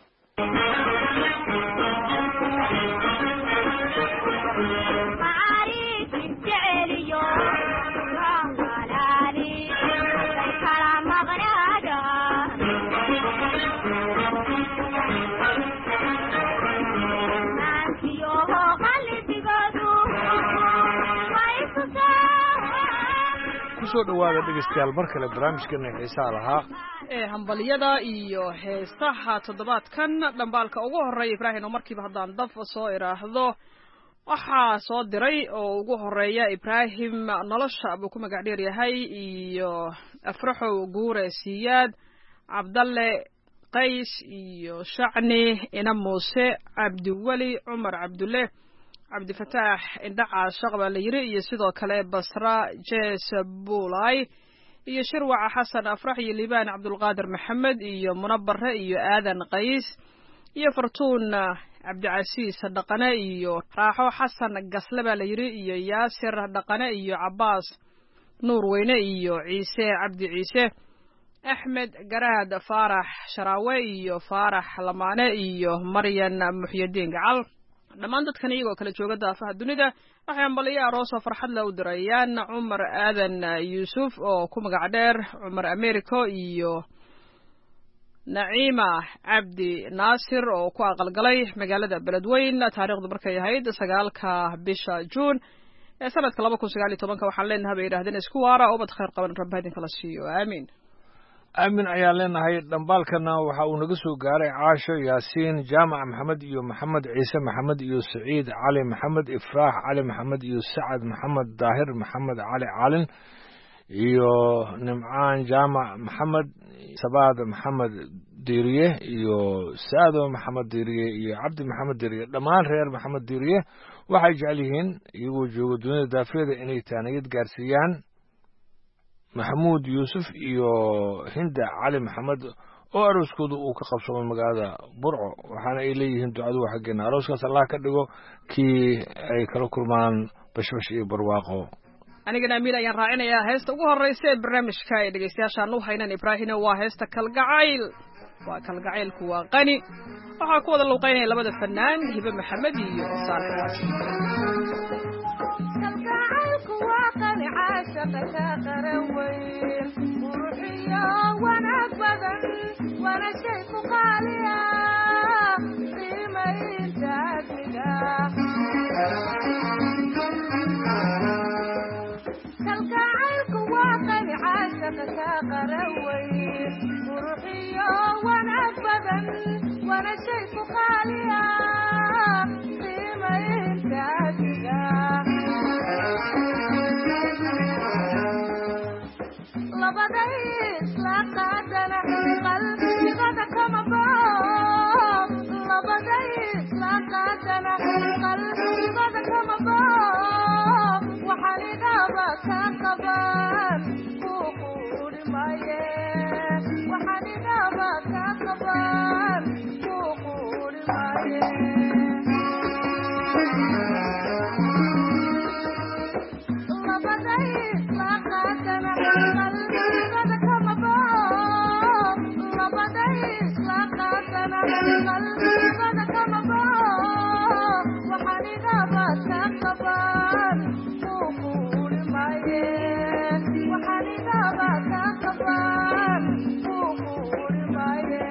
kusoo dhawaada dhegeystayaal mar kale barnaamijkeena xiisaha lahaa ee hambaliyada iyo heesaha toddobaadkan. dhambaalka ugu horeeya Ibraahim oo markiiba haddaan daf soo iraahdo waxaa soo diray oo ugu horeeya Ibraahim nolosha buu ku magac dheer yahay iyo Afraxow Guure Siyaad Cabdalle Qays iyo Shacni Ina Muuse Cabdiwali Cumar Cabdulle عبد الفتاح indhaca shaqba la yiri iyo sidoo kale Basra Jees Bulay iyo Shirwaca Xasan Afrax iyo Liibaan Cabdulqaadir Maxamed iyo Munabbare iyo Aadan Qays iyo Fartuun Cabdicasiis Dhaqane iyo Raaxo Xasan Gaslaba la yiri iyo Yaasir Dhaqane iyo Cabbaas Nuur Weyne iyo Ciise Cabdi Ciise Ahmed Garaad Faarax Sharaawe iyo Faarax Lamaane iyo Maryan Muxyidiin Gacal. dhammaan dadkan iyagoo kala jooga daafaha dunida waxay ambaliyo aroos oo farxad la u dirayaan Cumar Aadan Yuusuf oo ku magac dheer Cumar Americo iyo Naciima Cabdi Naasir oo ku aqalgalay magaalada Beledweyne taariikhdu markay ahayd sagaalka bisha Juun ee sanadka laba kun sagaal iyo toban waxaan leenahay bay yiraahdeen isku waara oo bad khayr qaban Rabbi idin kala siiyo aamin. aamin ayaan leenahay dhambaalkana waxa uu naga soo gaaray caasho yaasiin jaamac maxamed iyo maxamed ciise maxamed iyo saciid cali maxamed ifraax cali maxamed iyo sacad maxamed daahir maxamed cali calin iyo nimcaan jaamac maxamed sabaad maxamed diiriye iyo saado maxamed diiriye iyo cabdi maxamed diiriye dhammaan reer maxamed diiriye waxay jecel yihiin iyagoo jooga dunida daafeeda inay taaniyad gaarsiiyaan maxamuud yuusuf iyo hinda cali maxamed oo arooskooda uu ka qabsamay magaalada burco waxaana ay leeyihiin ducadu xaggeena arooskaas allah ka dhigo kii ay kala kulmaan bashbash iyo barwaaqo anigana amiin ayaan raacinayaa heesta ugu horreysa ee barnaamijka ay dhegaystayaashaan u haynan ibraahina waa heesta kalgacayl waa kalgacaylku waa qani waxaa ku wada luuqaynaya labada fanaan hibe maxamed iyo saalax kalgacaylku waa qani caashaqaka qaran weyn quruxiyo wanaag badan waana shay ku qaaliya qiimaynta adliga kalgacaylku waa qani caashaqaka qaran weyn quruxiyo wanaag badan waana shay ku qaaliya qiimaynta adliga labaday isla qaadana qalbigada kama bao labaday isla qaadana qalbigada kama bao waxaan idhaaba ka qaban kuu quuri maaye waxaan idhaaba ka qaban kuu quuri maaye labaday isla qaadana qalbigada kama bao labaday isla qaadana qalbigada kama bao waxaan idhaaba ka qaban kuu quuri maaye waxaan idhaaba ka qaban kuu quuri maaye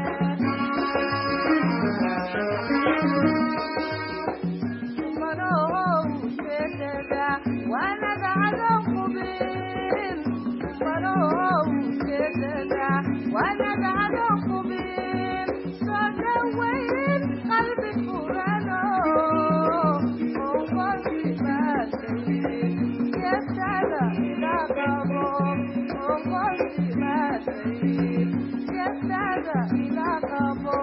manow jeedada waanaga cadow qubin manow jeedada waanaga cadow qubin soo dhaweyn qalbi furano onqosibaatayin jeestada ila qabo onqosibaatayin jeestada ila qabo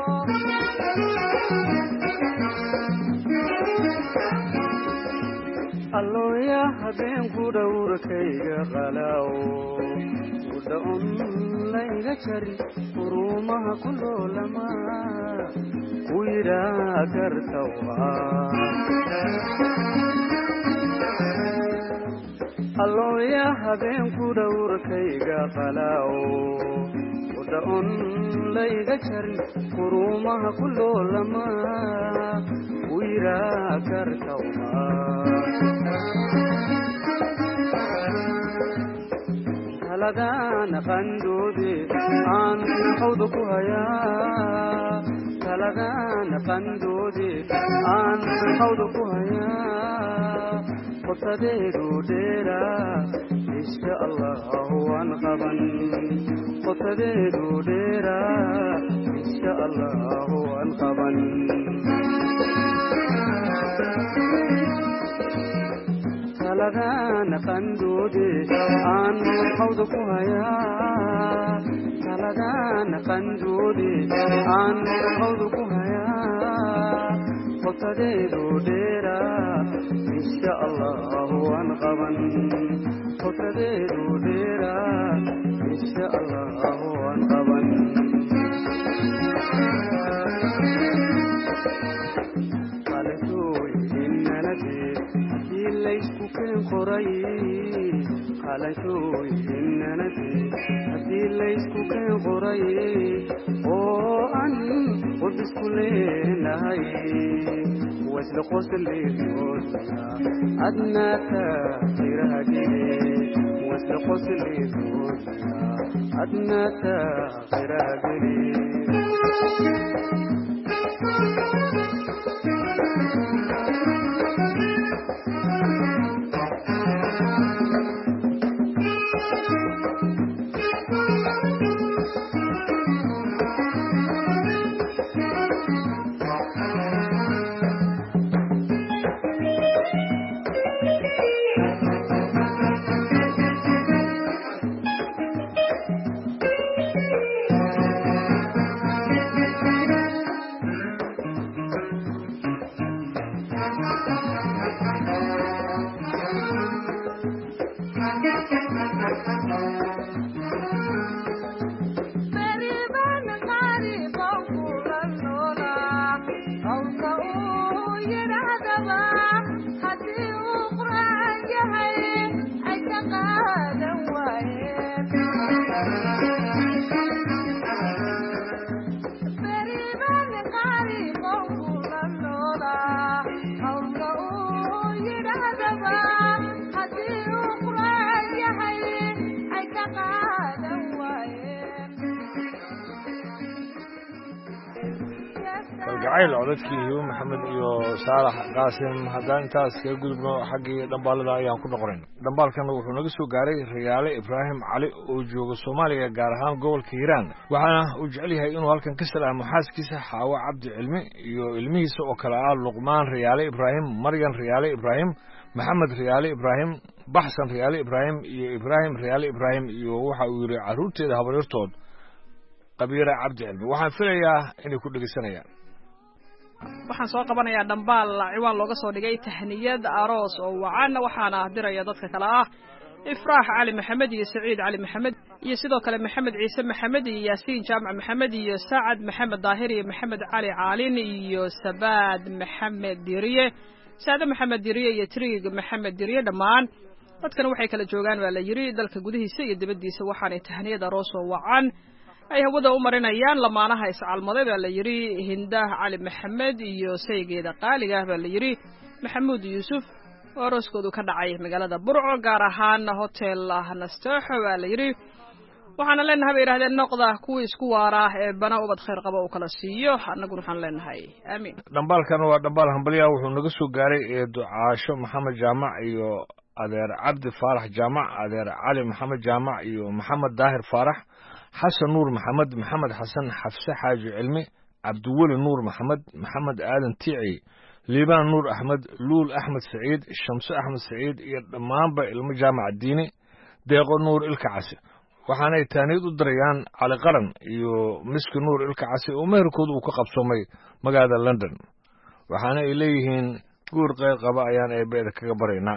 allooya habeenku dhowrkayga qalaaw udhaon layga jari uruumaha ku loolama ku yidhaa gartawa allooya habeenku dhowrkayga qalaaw udhaon layga jari uruumaha ku loolama ku yidhaa gartawa talagaan qandoode aan hawda ku hayaa talagaan qandoode aan hawda ku hayaa qotadeedu dheeraa insha allahu waan qaban qotadeedu dheeraa insha allahu waan qaban talagaan qandoode aan hawda ku hayaa talagaan qandoode aan hawda ku hayaa qotadeedu dheeraa insha allahu waan qaban qotadeedu dheeraa insha allahu waan qaban qalintooy innanadee hadii laysku keen qoray qalintooy innanadee hadii laysku keen qoray oo an qod isku leenahay wasla qosleedoodna adnaaka qirahagee wasla qosleedoodna adnaaka qirahagee kalgacayl codadkii hibo maxamed iyo saalax qaasim haddaan intaas kaga gudubno xaggii dhambaalada ayaan ku noqonayn dhambaalkana wuxuu naga soo gaaray riyaale ibraahim cali oo jooga soomaaliya gaar ahaan gobolka hiiraan waxaana uu jecel yahay inuu halkan ka salaamo xaaskiisa xaawo cabdi cilmi iyo ilmihiisa oo kale ah luqmaan riyaale ibraahim maryan riyaale ibraahim maxamed riyaale ibraahim baxsan riyaale ibraahim iyo ibraahim riyaale ibraahim iyo waxa uu yidhi carruurteeda habaryartood qabiira cabdi cilmi waxaan filayaa inay ku dhegeysanayaan waxaan soo qabanayaa dhambaal ciwaan looga soo dhigay tahniyad aroos oo wacan waxaana diraya dadka kale ah ifraax cali maxamed iyo saciid cali maxamed iyo sidoo kale maxamed ciise maxamed iyo yaasiin jaamac maxamed iyo sacad maxamed daahir iyo maxamed cali caalin iyo sabaad maxamed diriye saade maxamed diriye iyo triig maxamed diriye dhammaan dadkana waxay kala joogaan waa la yiri dalka gudihiisa iyo dibaddiisa waxaanay tahniyad aroos oo wacan ay hawada u marinayaan lamaanaha iscalmaday baa la yiri hindah cali maxamed iyo saygeeda qaaliga baa la yiri maxamuud yuusuf oo arooskoodu ka dhacay magaalada burco gaar ahaan hotel nasteexo baa la yiri waxaana leenahay bay yidhahdeen noqda kuwii isku waara ee bana ubad khayr qaba uu kala siiyo annaguna waxaan leenahay aamiin dhambaalkan waa dhambaal hambalya wuxuu naga soo gaaray ee ducaasho maxamed jaamac iyo adeer cabdi faarax jaamac adeer cali maxamed jaamac iyo maxamed daahir faarax xasan nuur maxamed maxamed xasan xafse xaaji cilmi cabdiweli nuur maxamed maxamed aadan tiici liibaan nuur axmed luul axmed saciid shamse axmed saciid iyo dhammaanba ilmo jaamac diini deeqo nuur ilka casi waxaanay taaniyad u dirayaan cali qaran iyo miski nuur ilka casi oo meherkooda uu ka qabsoomay magaalada london waxaana ay leeyihiin guur qayr qaba ayaan eebbeeda kaga baraynaa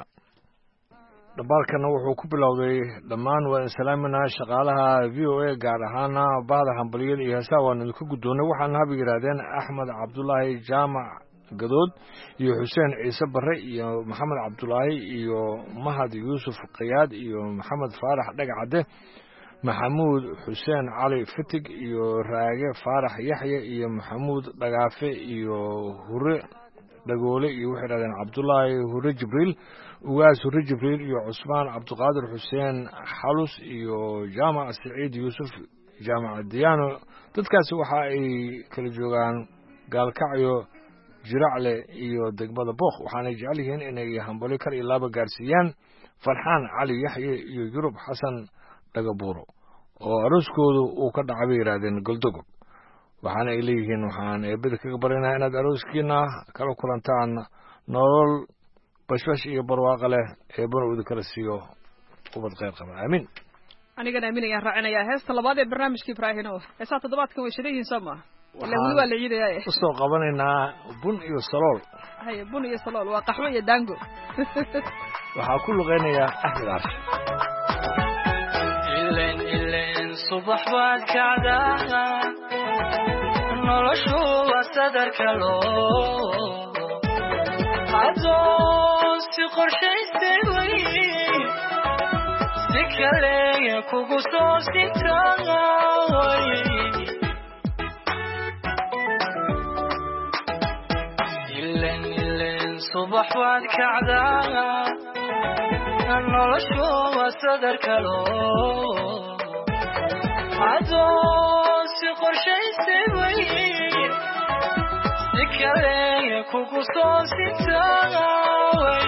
dhambaalkana wuxuu ku bilowday dhammaan waan salaaminaa shaqaalaha v o a gaar ahaana bahda hambaliyada iyo heesaha waan idinka guddoonnay waxaana haba yidhaahdeen axmed cabdulaahi jaamac gadood iyo xuseen ciise barre iyo maxamed cabdulaahi iyo mahad yuusuf khiyaad iyo maxamed faarax dhagacadde maxamuud xuseen cali fitig iyo raage faarax yaxye iyo maxamuud dhagaafe iyo hure dhagoole iyo waxay yidhahdeen cabdulaahi hure jibriil ugaas hure jibriil iyo cusmaan cabdiqaadir xuseen xalus iyo jaamac saciid yuusuf jaamac diyaano dadkaasi waxa ay kala joogaan gaalkacyo jiracle iyo degmada book waxaanay jecel yihiin inay hambali kar iyo laaba gaarsiiyaan farxaan cali yaxye iyo yurub xasan dhagabuuro oo arooskoodu uu ka dhacay bay yidhaahdeen goldogob waxaana ay leeyihiin waxaan eebada kaga barinayaa inaad arooskiina kala kulantaan nolol bashbash iyo barwaaqo leh eebana uu idinkala siiyo ubad khayr qaba aamiin anigana aamin ayaan raacinayaa heesta labaad ee barnaamijka ibraahino heesaa toddobaadkan way shidan yihiin soo maa ilaa weli waa la ciidaya usoo qabanaynaa bun iyo salool haye bun iyo salool waa qaxwo iyo daango waxaa ku luqeynayaa axmed caashi ilen ilen subax baad kacdaa noloshu waa sadarka loo adoon si qorshaystay way si kale kugu soo sintaay ilen ilen subax baad kacdaa noloshu waa sadarka loo adoon si qorshaystay way si kale kugu soo sintaay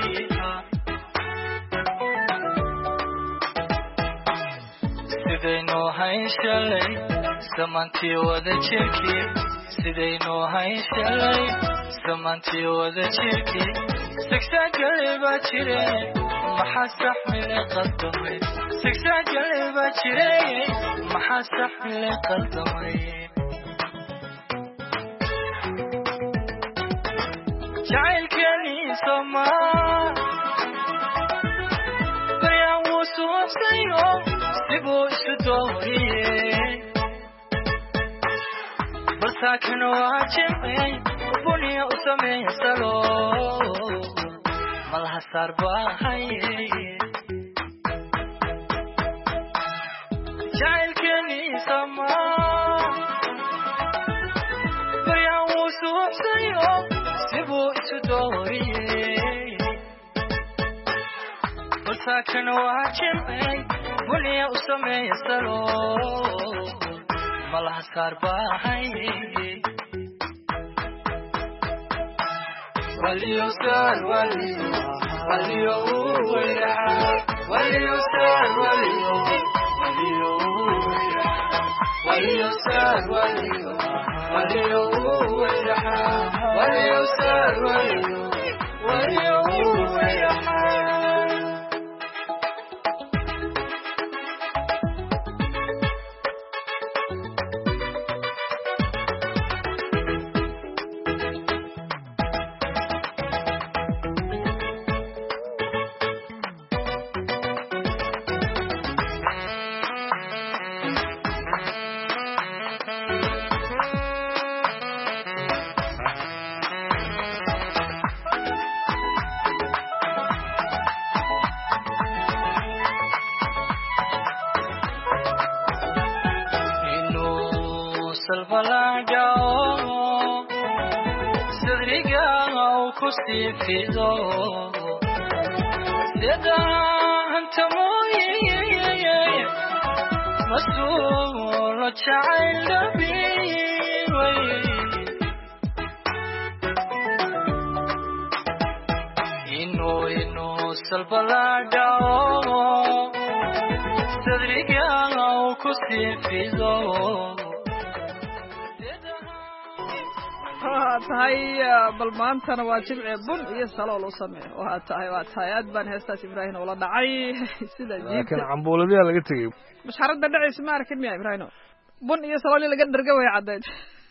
sidaynu hayn shalay samantii wada jirkii sidaynu hayn shalay samantii wada jirkii sigsaagale baa jire maxaa saxmile qaldamay sigsaagale baa jire maxaa saxmile qaldamay jacaylkeeni somaa baryaan wuu suubsayo sibuu isu dooriye balsaakan waa jimcey buniya u sameeya salo malaha saar baahaye jacaylkeeni somaa baryaan wuu suubsayo sibuu isu dooriye balsaakan waa jimcey buniya u sameeya salo malaha saar baahaye وليسار وليو وليو ويرحى وليسار وليو وليو ويرحى وليسار وليو وليو ويرحى وليسار وليو وليو ويرحى fido sida anta mooyee masuul jacayl biway ino ino salbalada sadriga ku fido tahay bal maantana waa jimce bun iyo salool u sameeyo waa tahay waa tahay aad baan heestaas ibraahim ula dhacay sida jiibta laakiin cambuuladiya laga tegay masharada dhacaysa ma arkin miya ibraahim bun iyo salool laga dharga way cadayd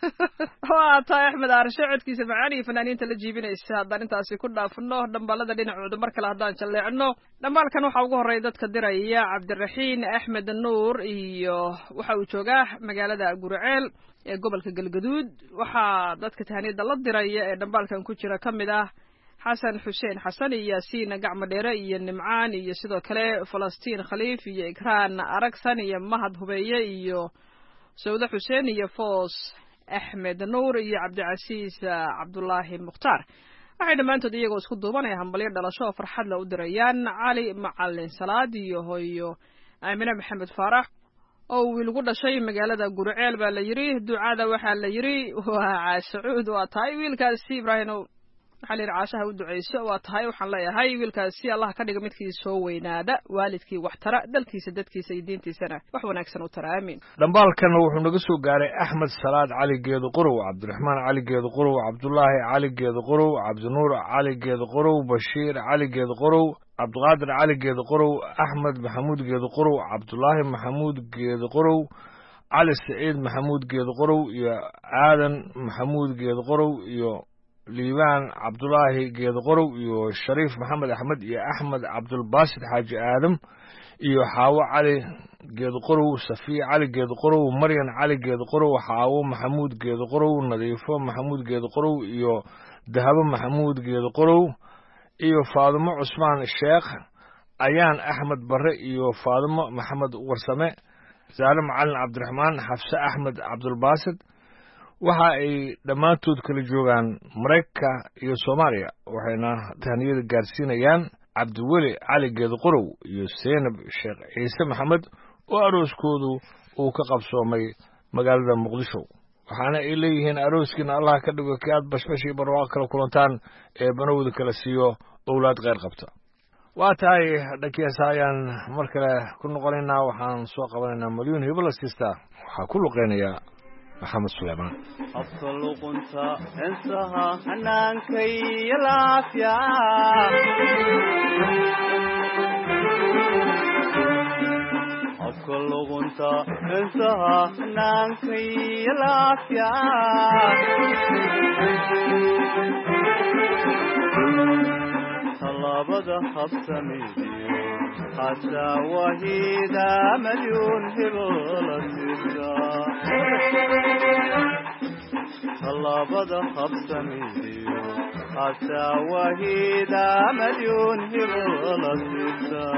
waa tahay axmed aarshe codkiisa macaan iyo fanaaniinta la jiibinaysa haddaan intaasi ku dhaafno dhambalada dhinacooda mar kale haddaan jalleecno dhambaalkan waxaa ugu horreeya dadka diraya cabdiraxiin axmed nuur iyo waxa uu joogaa magaalada guriceel ee gobolka galgaduud waxaa dadka tahaniyada la diraya ee dhambaalkan ku jira ka mid ah xasan xuseen xasan iyo yaasiin gacmo dheere iyo nimcaan iyo sidoo kale falastiin khaliif iyo ikraan aragsan iyo mahad hubeeye iyo sawde xuseen iyo foos axmed nuur iyo cabdicasiis cabdulaahi mukhtaar waxay dhammaantood iyagoo isku duubanaya hambalyo dhalasho oo farxad la u dirayaan cali macalin salaad iyo hooyo aamine maxamed faarax oo wiil ugu dhashay magaalada guriceel baa la yidhi ducada waxaa la yidhi waa caashacuud waa tahay wiilkaasi ibraahim waxaa la yidhi caashaha u duceyso waa tahay waxaan leeyahay wiilkaasi allah ka dhiga midkii soo weynaada waalidkii wax tara dalkiisa dadkiisa iyo diintiisana wax wanaagsan u tara aamiin dhambaalkan wuxuu naga soo gaaray axmed salaad cali geedo qorow cabdiraxmaan cali geedo qorow cabdulaahi cali geedo qorow cabdinuur cali geedo qorow bashiir cali geedo qorow cabdiqaadir cali geedo qorow axmed maxamuud geedo qorow cabdulaahi maxamuud geedo qorow cali saciid maxamuud geedo qorow iyo aadan maxamuud geedo qorow iyo liibaan cabdulaahi geedo qorow iyo shariif maxamed axmed iyo axmed cabdulbaasid xaaji aadam iyo xaawo cali geedo qorow safiya cali geedo qorow maryan cali geedo qorow xaawo maxamuud geedo qorow nadiifo maxamuud geedo qorow iyo dahabo maxamuud geedo qorow iyo faadimo cusmaan sheekh ayaan axmed barre iyo faadimo maxamed warsame saale macalin cabdiraxmaan xafse axmed cabdulbaasid waxa ay dhammaantood kala joogaan maraykanka iyo soomaaliya waxayna tahniyada gaarsiinayaan cabdiweli cali geedo qorow iyo seynab sheekh ciise maxamed oo arooskoodu uu ka qabsoomay magaalada muqdisho waxaana ay leeyihiin arooskiina allah ka dhigo kii aad bashbash iyo barwaaqo kala kulantaan ee banowda kala siiyo owlaad kheyr qabta waa tahay dhankiyasa ayaan mar kale ku noqonaynaa waxaan soo qabanaynaa malyuun hibala siista waxaa ku luqeynaya maxamed suleymaan afka luqunta ensaha hannaankay laafya afka luqunta ensaha hannaankay laafya طلبت خبسميدي حتى وهيدا مليون هبل السبدا طلبت خبسميدي حتى وهيدا مليون هبل السبدا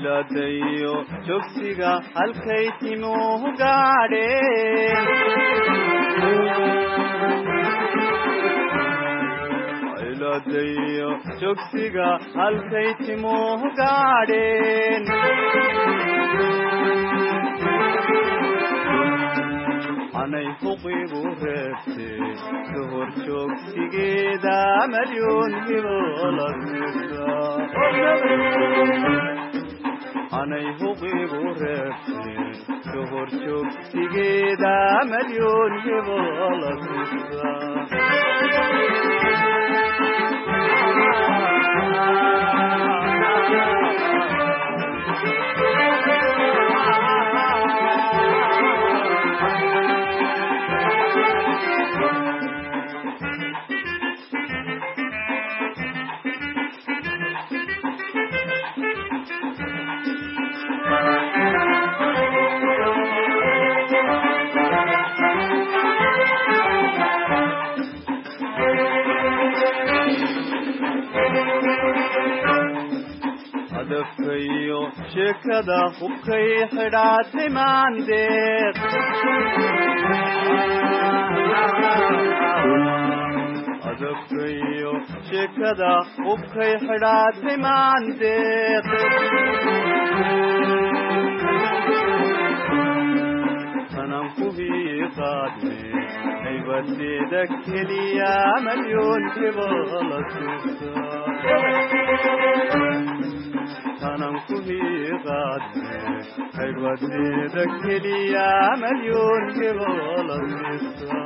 iladayo jogsiga halkay timuhu gaadheen iladayo jogsiga halkay timuhu gaadheen anay fuqigu reebtay duhur joogsigeeda malyoon hibola siisa anay fuqigu reebtay duhur joogsigeeda malyoon hibola siisa adafkayo sheekada hubkay xidhaatay maandeeq adafkayo sheekada hubkay xidhaatay maandeeq tanan kubii qaadne haybadeeda keliya malyoon hibola siisa tanan kubii qaadne haybadeeda keliya malyoon hibola siisa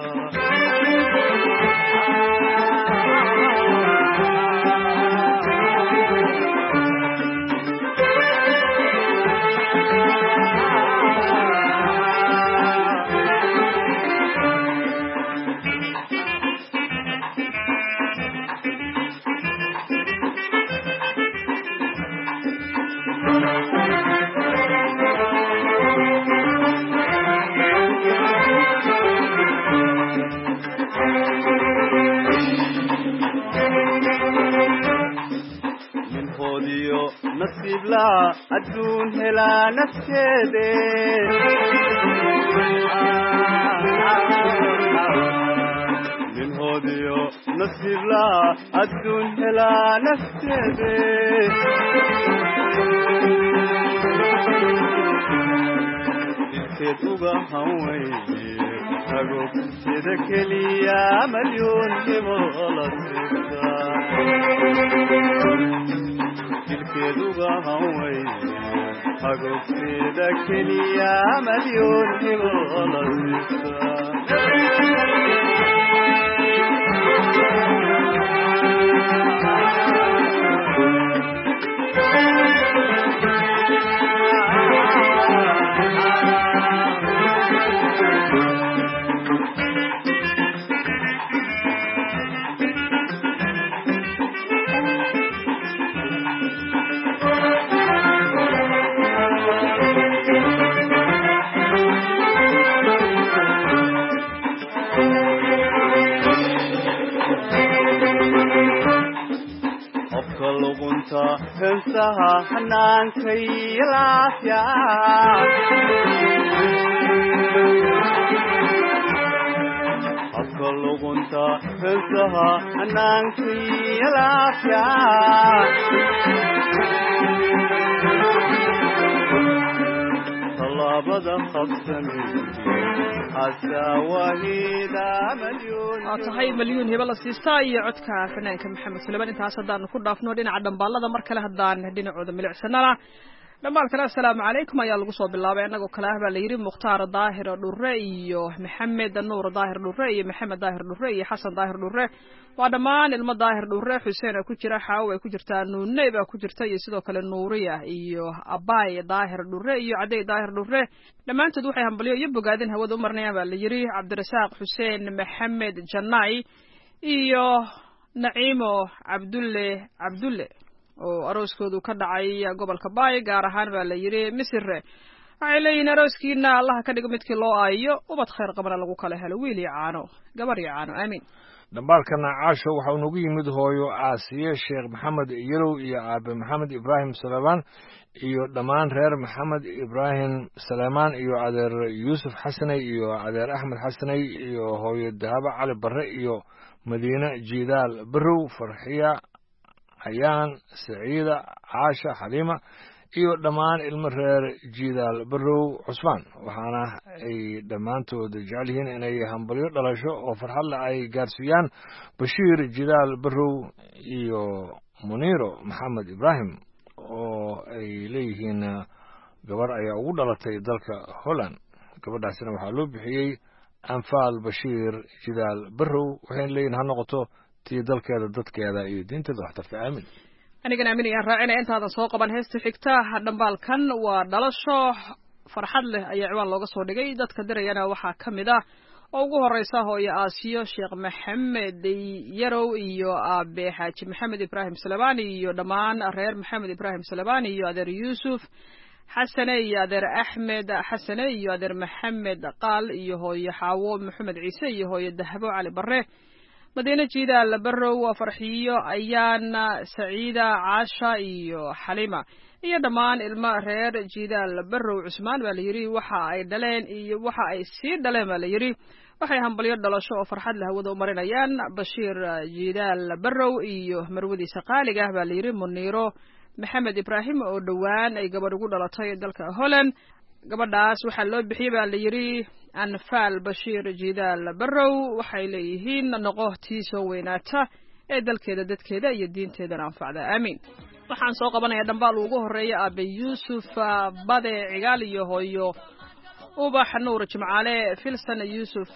nasiib la adduun helaa nafteede nin hoodiyo nasiib la adduun helaa nafteede ilkeed uga hanweyne agogteeda keliya malyoon hibola siisa ilkeeduga hanweyne agogteeda keliya malyoon hibola siisa luqunta heesaha hannaankay laafya afka luqunta heesaha hannaankay laafya tallaabada qabsanay waa tahay malyuun hibo la siistaa iyo codka fanaanka maxamed suleymaan intaas haddaanu ku dhaafno dhinaca dhambaalada mar kale haddaan dhinacooda milicsanana dhambaalkana assalaamu calaykum ayaa lagu soo bilaabay annagoo kale ah baa la yidhi mukhtaar daahir dhure iyo maxamed nuur daahir dhure iyo maxamed daahir dhure iyo xasan daahir dhure waa dhammaan ilmo daahir dhure xuseen a ku jira xaawo ay ku jirtaa nuuney baa ku jirta iyo sidoo kale nuuriya iyo abaay daahir dhure iyo cadey daahir dhure dhammaantood waxay hambalyo iyo bogaadin hawada u marnayaan baa la yidhi cabdirasaaq xuseen maxamed janay iyo naciimo cabdulle cabdulle oo arooskoodu ka dhacay gobolka baay gaar ahaan baa la yidhi misire waxay leeyihiin arooskiina allaha ka dhigo midkii loo aayo ubad khayr qabana lagu kala helo wiil iyo caano gabar iyo caano aamiin dhambaalkana caasho waxa uu nagu yimid hooyo aasiye sheekh maxamed yarow iyo aabe maxamed ibraahim saleemaan iyo dhammaan reer maxamed ibraahim saleemaan iyo adeer yuusuf xasaney iyo adeer axmed xasaney iyo hooyo dahabo cali barre iyo madiine jiidaal barow farxiya ayaan saciida caasha xaliima iyo dhammaan ilmo reer jiidaal barow cusmaan waxaana ay dhammaantood jecel yihiin inay hambalyo dhalasho oo farxad leh ay gaarsiiyaan bashiir jiidaal barow iyo muniiro maxamed ibraahim oo ay leeyihiin gabar ayaa ugu dhalatay dalka holland gabadhaasina waxaa loo bixiyey anfaal bashiir jidaal barow waxayna leeyihin ha noqoto tii dalkeeda dadkeeda iyo diinteeda waxtarta aamin anigana aamin ayaan raacinaya intaadan soo qaban heesta xigta dhambaalkan waa dhalasho farxad leh ayaa ciwaan looga soo dhigay dadka dirayana waxaa ka mid ah oo ugu horeysa hooyo aasiyo sheekh maxamed yarow iyo aabe xaaji maxamed ibraahim salebani iyo dhammaan reer maxamed ibraahim salebani iyo adeer yuusuf xasane iyo adeer axmed xasane iyo adeer maxamed qaal iyo hooyo xaawo maxamed ciise iyo hooyo dahabo cali barre madiine jiidaal barow farxiyo ayaana saciida caasha iyo xalima iyo dhammaan ilmo reer jiidaal barow cusmaan baa layidhi waxa ay dhaleen iyo waxa ay sii dhaleen baa layidhi waxay hambalyo dhalasho oo farxad leh hawada u marinayaan bashiir jiidaal barow iyo marwadiisa qaaliga ah baa layidhi muniiro maxamed ibraahim oo dhowaan ay gabadh ugu dhalatay dalka holland gabadhaas waxaa loo bixiyey baa layidhi anfaal bashiir jiidaal barow waxay leeyihiin noqo tii soo weynaata ee dalkeeda dadkeeda iyo diinteedana anfacda aamiin waxaan soo qabanayaa dhambaal ugu horeeya aabe yuusuf bade cigaal iyo hooyo ubax nuur jimcaale filsan yuusuf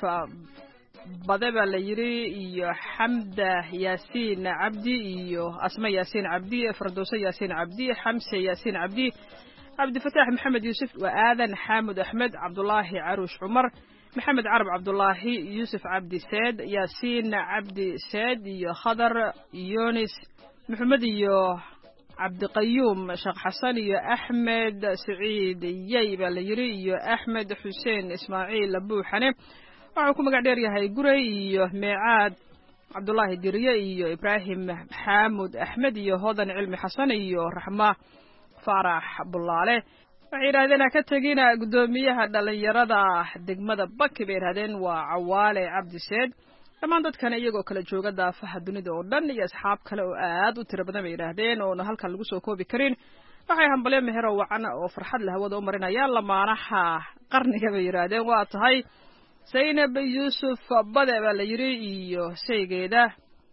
bade baa la yidhi iyo xamda yaasiin cabdi iyo asma yaasiin cabdi fardowso yaasiin cabdi xamse yaasiin cabdi cabdifataax maxamed yuusuf waa aadan xaamud axmed cabdulaahi caruush cumar maxamed carab cabdulaahi yuusuf cabdi seed yaasiin cabdi seed iyo khadar yunis maxamed iyo cabdiqayuum sheekh xasan iyo axmed saciid yey baa la yidhi iyo axmed xuseen ismaaciil buuxane waxuu ku magac dheer yahay gurey iyo meecaad cabdulaahi diriye iyo ibraahim xaamud axmed iyo hodan cilmi xasan iyo raxma faarax bulaale waxay yidhahdeen ha ka tegina guddoomiyaha dhalinyarada degmada baki bay yidhahdeen waa cawaale cabdiseed dhammaan dadkana iyagoo kala jooga daafaha dunida oo dhan iyo asxaab kale oo aad u tiro badan bay yidhaahdeen oona halkan lagu soo koobi karin waxay hambalyo mehero wacan oo farxad leh hawada u marinayaan lamaanaha qarniga bay yidhaahdeen waa tahay zaynab yuusuf bade baa la yidhi iyo saygeeda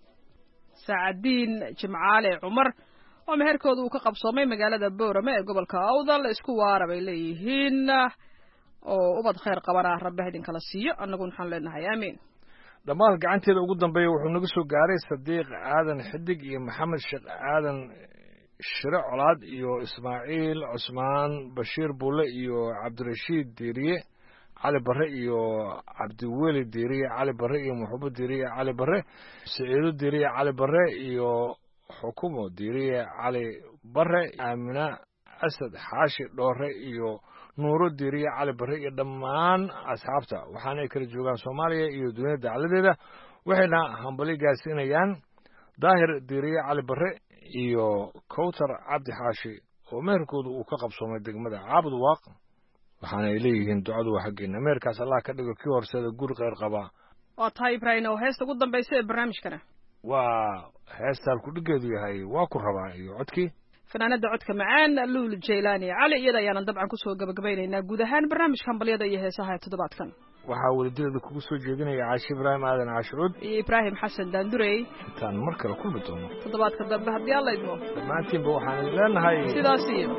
sacadiin jimcaale cumar oo meherkooda uu ka qabsoomay magaalada boorame ee gobolka awdal isku waara bay leeyihiin oo ubad khayr qabana rabbi idinkala siiyo annaguna waxaan leenahay aamiin dhammaal gacanteeda ugu dambeeya wuxuu naga soo gaaray sadiiq aadan xidig iyo maxamed sheekh aadan shire colaad iyo ismaaciil cusmaan bashiir bulle iyo cabdirashiid diiriye cali barre iyo cabdiweli diiriye cali barre iyo muxubo diiriye cali barre saciido diiriye cali barre iyo xukumo diiriye cali barre aamina asad xaashi dhoore iyo nuuro diiriye cali barre iyo dhammaan asxaabta waxaana ay kala joogaan soomaaliya iyo duniyada dacladeeda waxayna hambali gaarsiinayaan daahir diiriye cali barre iyo kowtar cabdi xaashi oo meherkooda uu ka qabsoomay degmada caabud waaq waxaana ay leeyihiin ducadu waa xaggeena meherkaas allah ka dhigo kii horseeda guri kheyr qabaa waa tahay ibraahim oo heesta ugu dambaysa ee barnaamijkana waa heestaan kudhigeedu yahay waa ku rabaa iyo codkii fanaanada codka macaan luul jaylaani cali iyada ayaanan dabcan kusoo gabagabaynaynaa guud ahaan barnaamijka hambalyada iyo heesaha ee toddobaadkan waxaa wadadirada kugu soo jeedinaya caashi ibraahim aadan caashicuud iyo ibraahim xasan daandurey intaan mar kale kulmi doono toddobaadka dambe haddii alla idmo dhammaantiinba waxaan idin leenahay sidaas iyo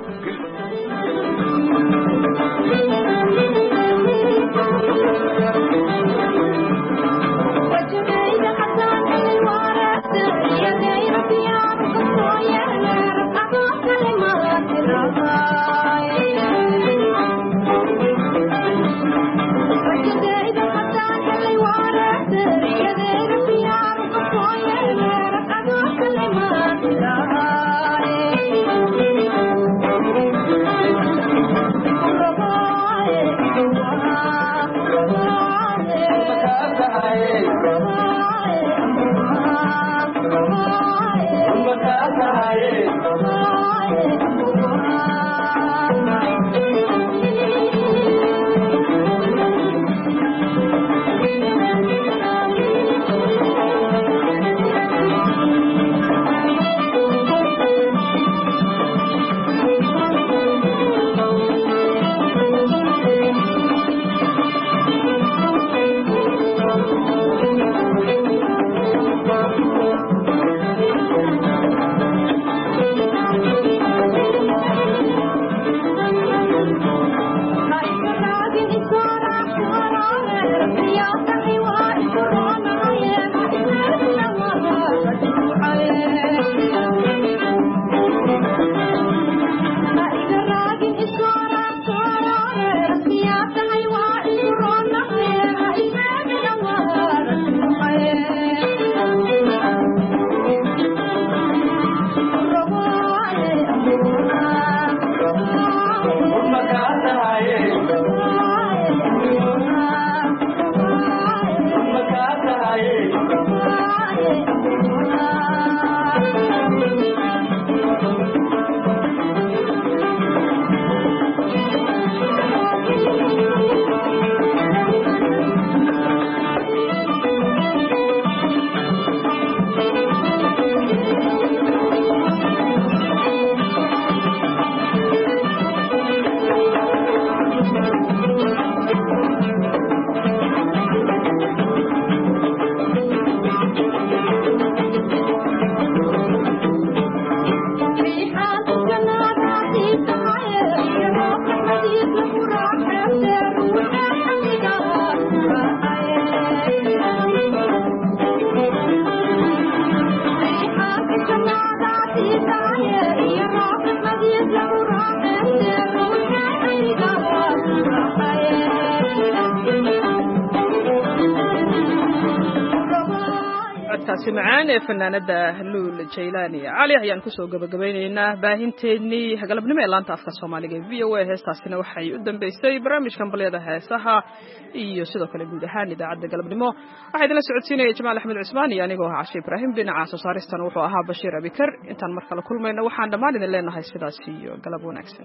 معانا فنانة لول جيلاني علي ayaan ku soo gabagabaynaynaa baahinteennii galabnimo ee laanta afka Soomaaliga V O A heestaasina waxay u dambeysay barnaamijkan baliyada heesaha iyo sidoo kale guud ahaan idaacadda galabnimo waxa idin la socodsiinayay Jamaal Axmed Cusmaan iyo anigoo ah Cashay Ibrahim dhinaca soo saaristan wuxuu ahaa Bashiir Abikar intaan mar kale kulmayna waxaan dhammaan idin leenahay sidaas iyo galab wanaagsan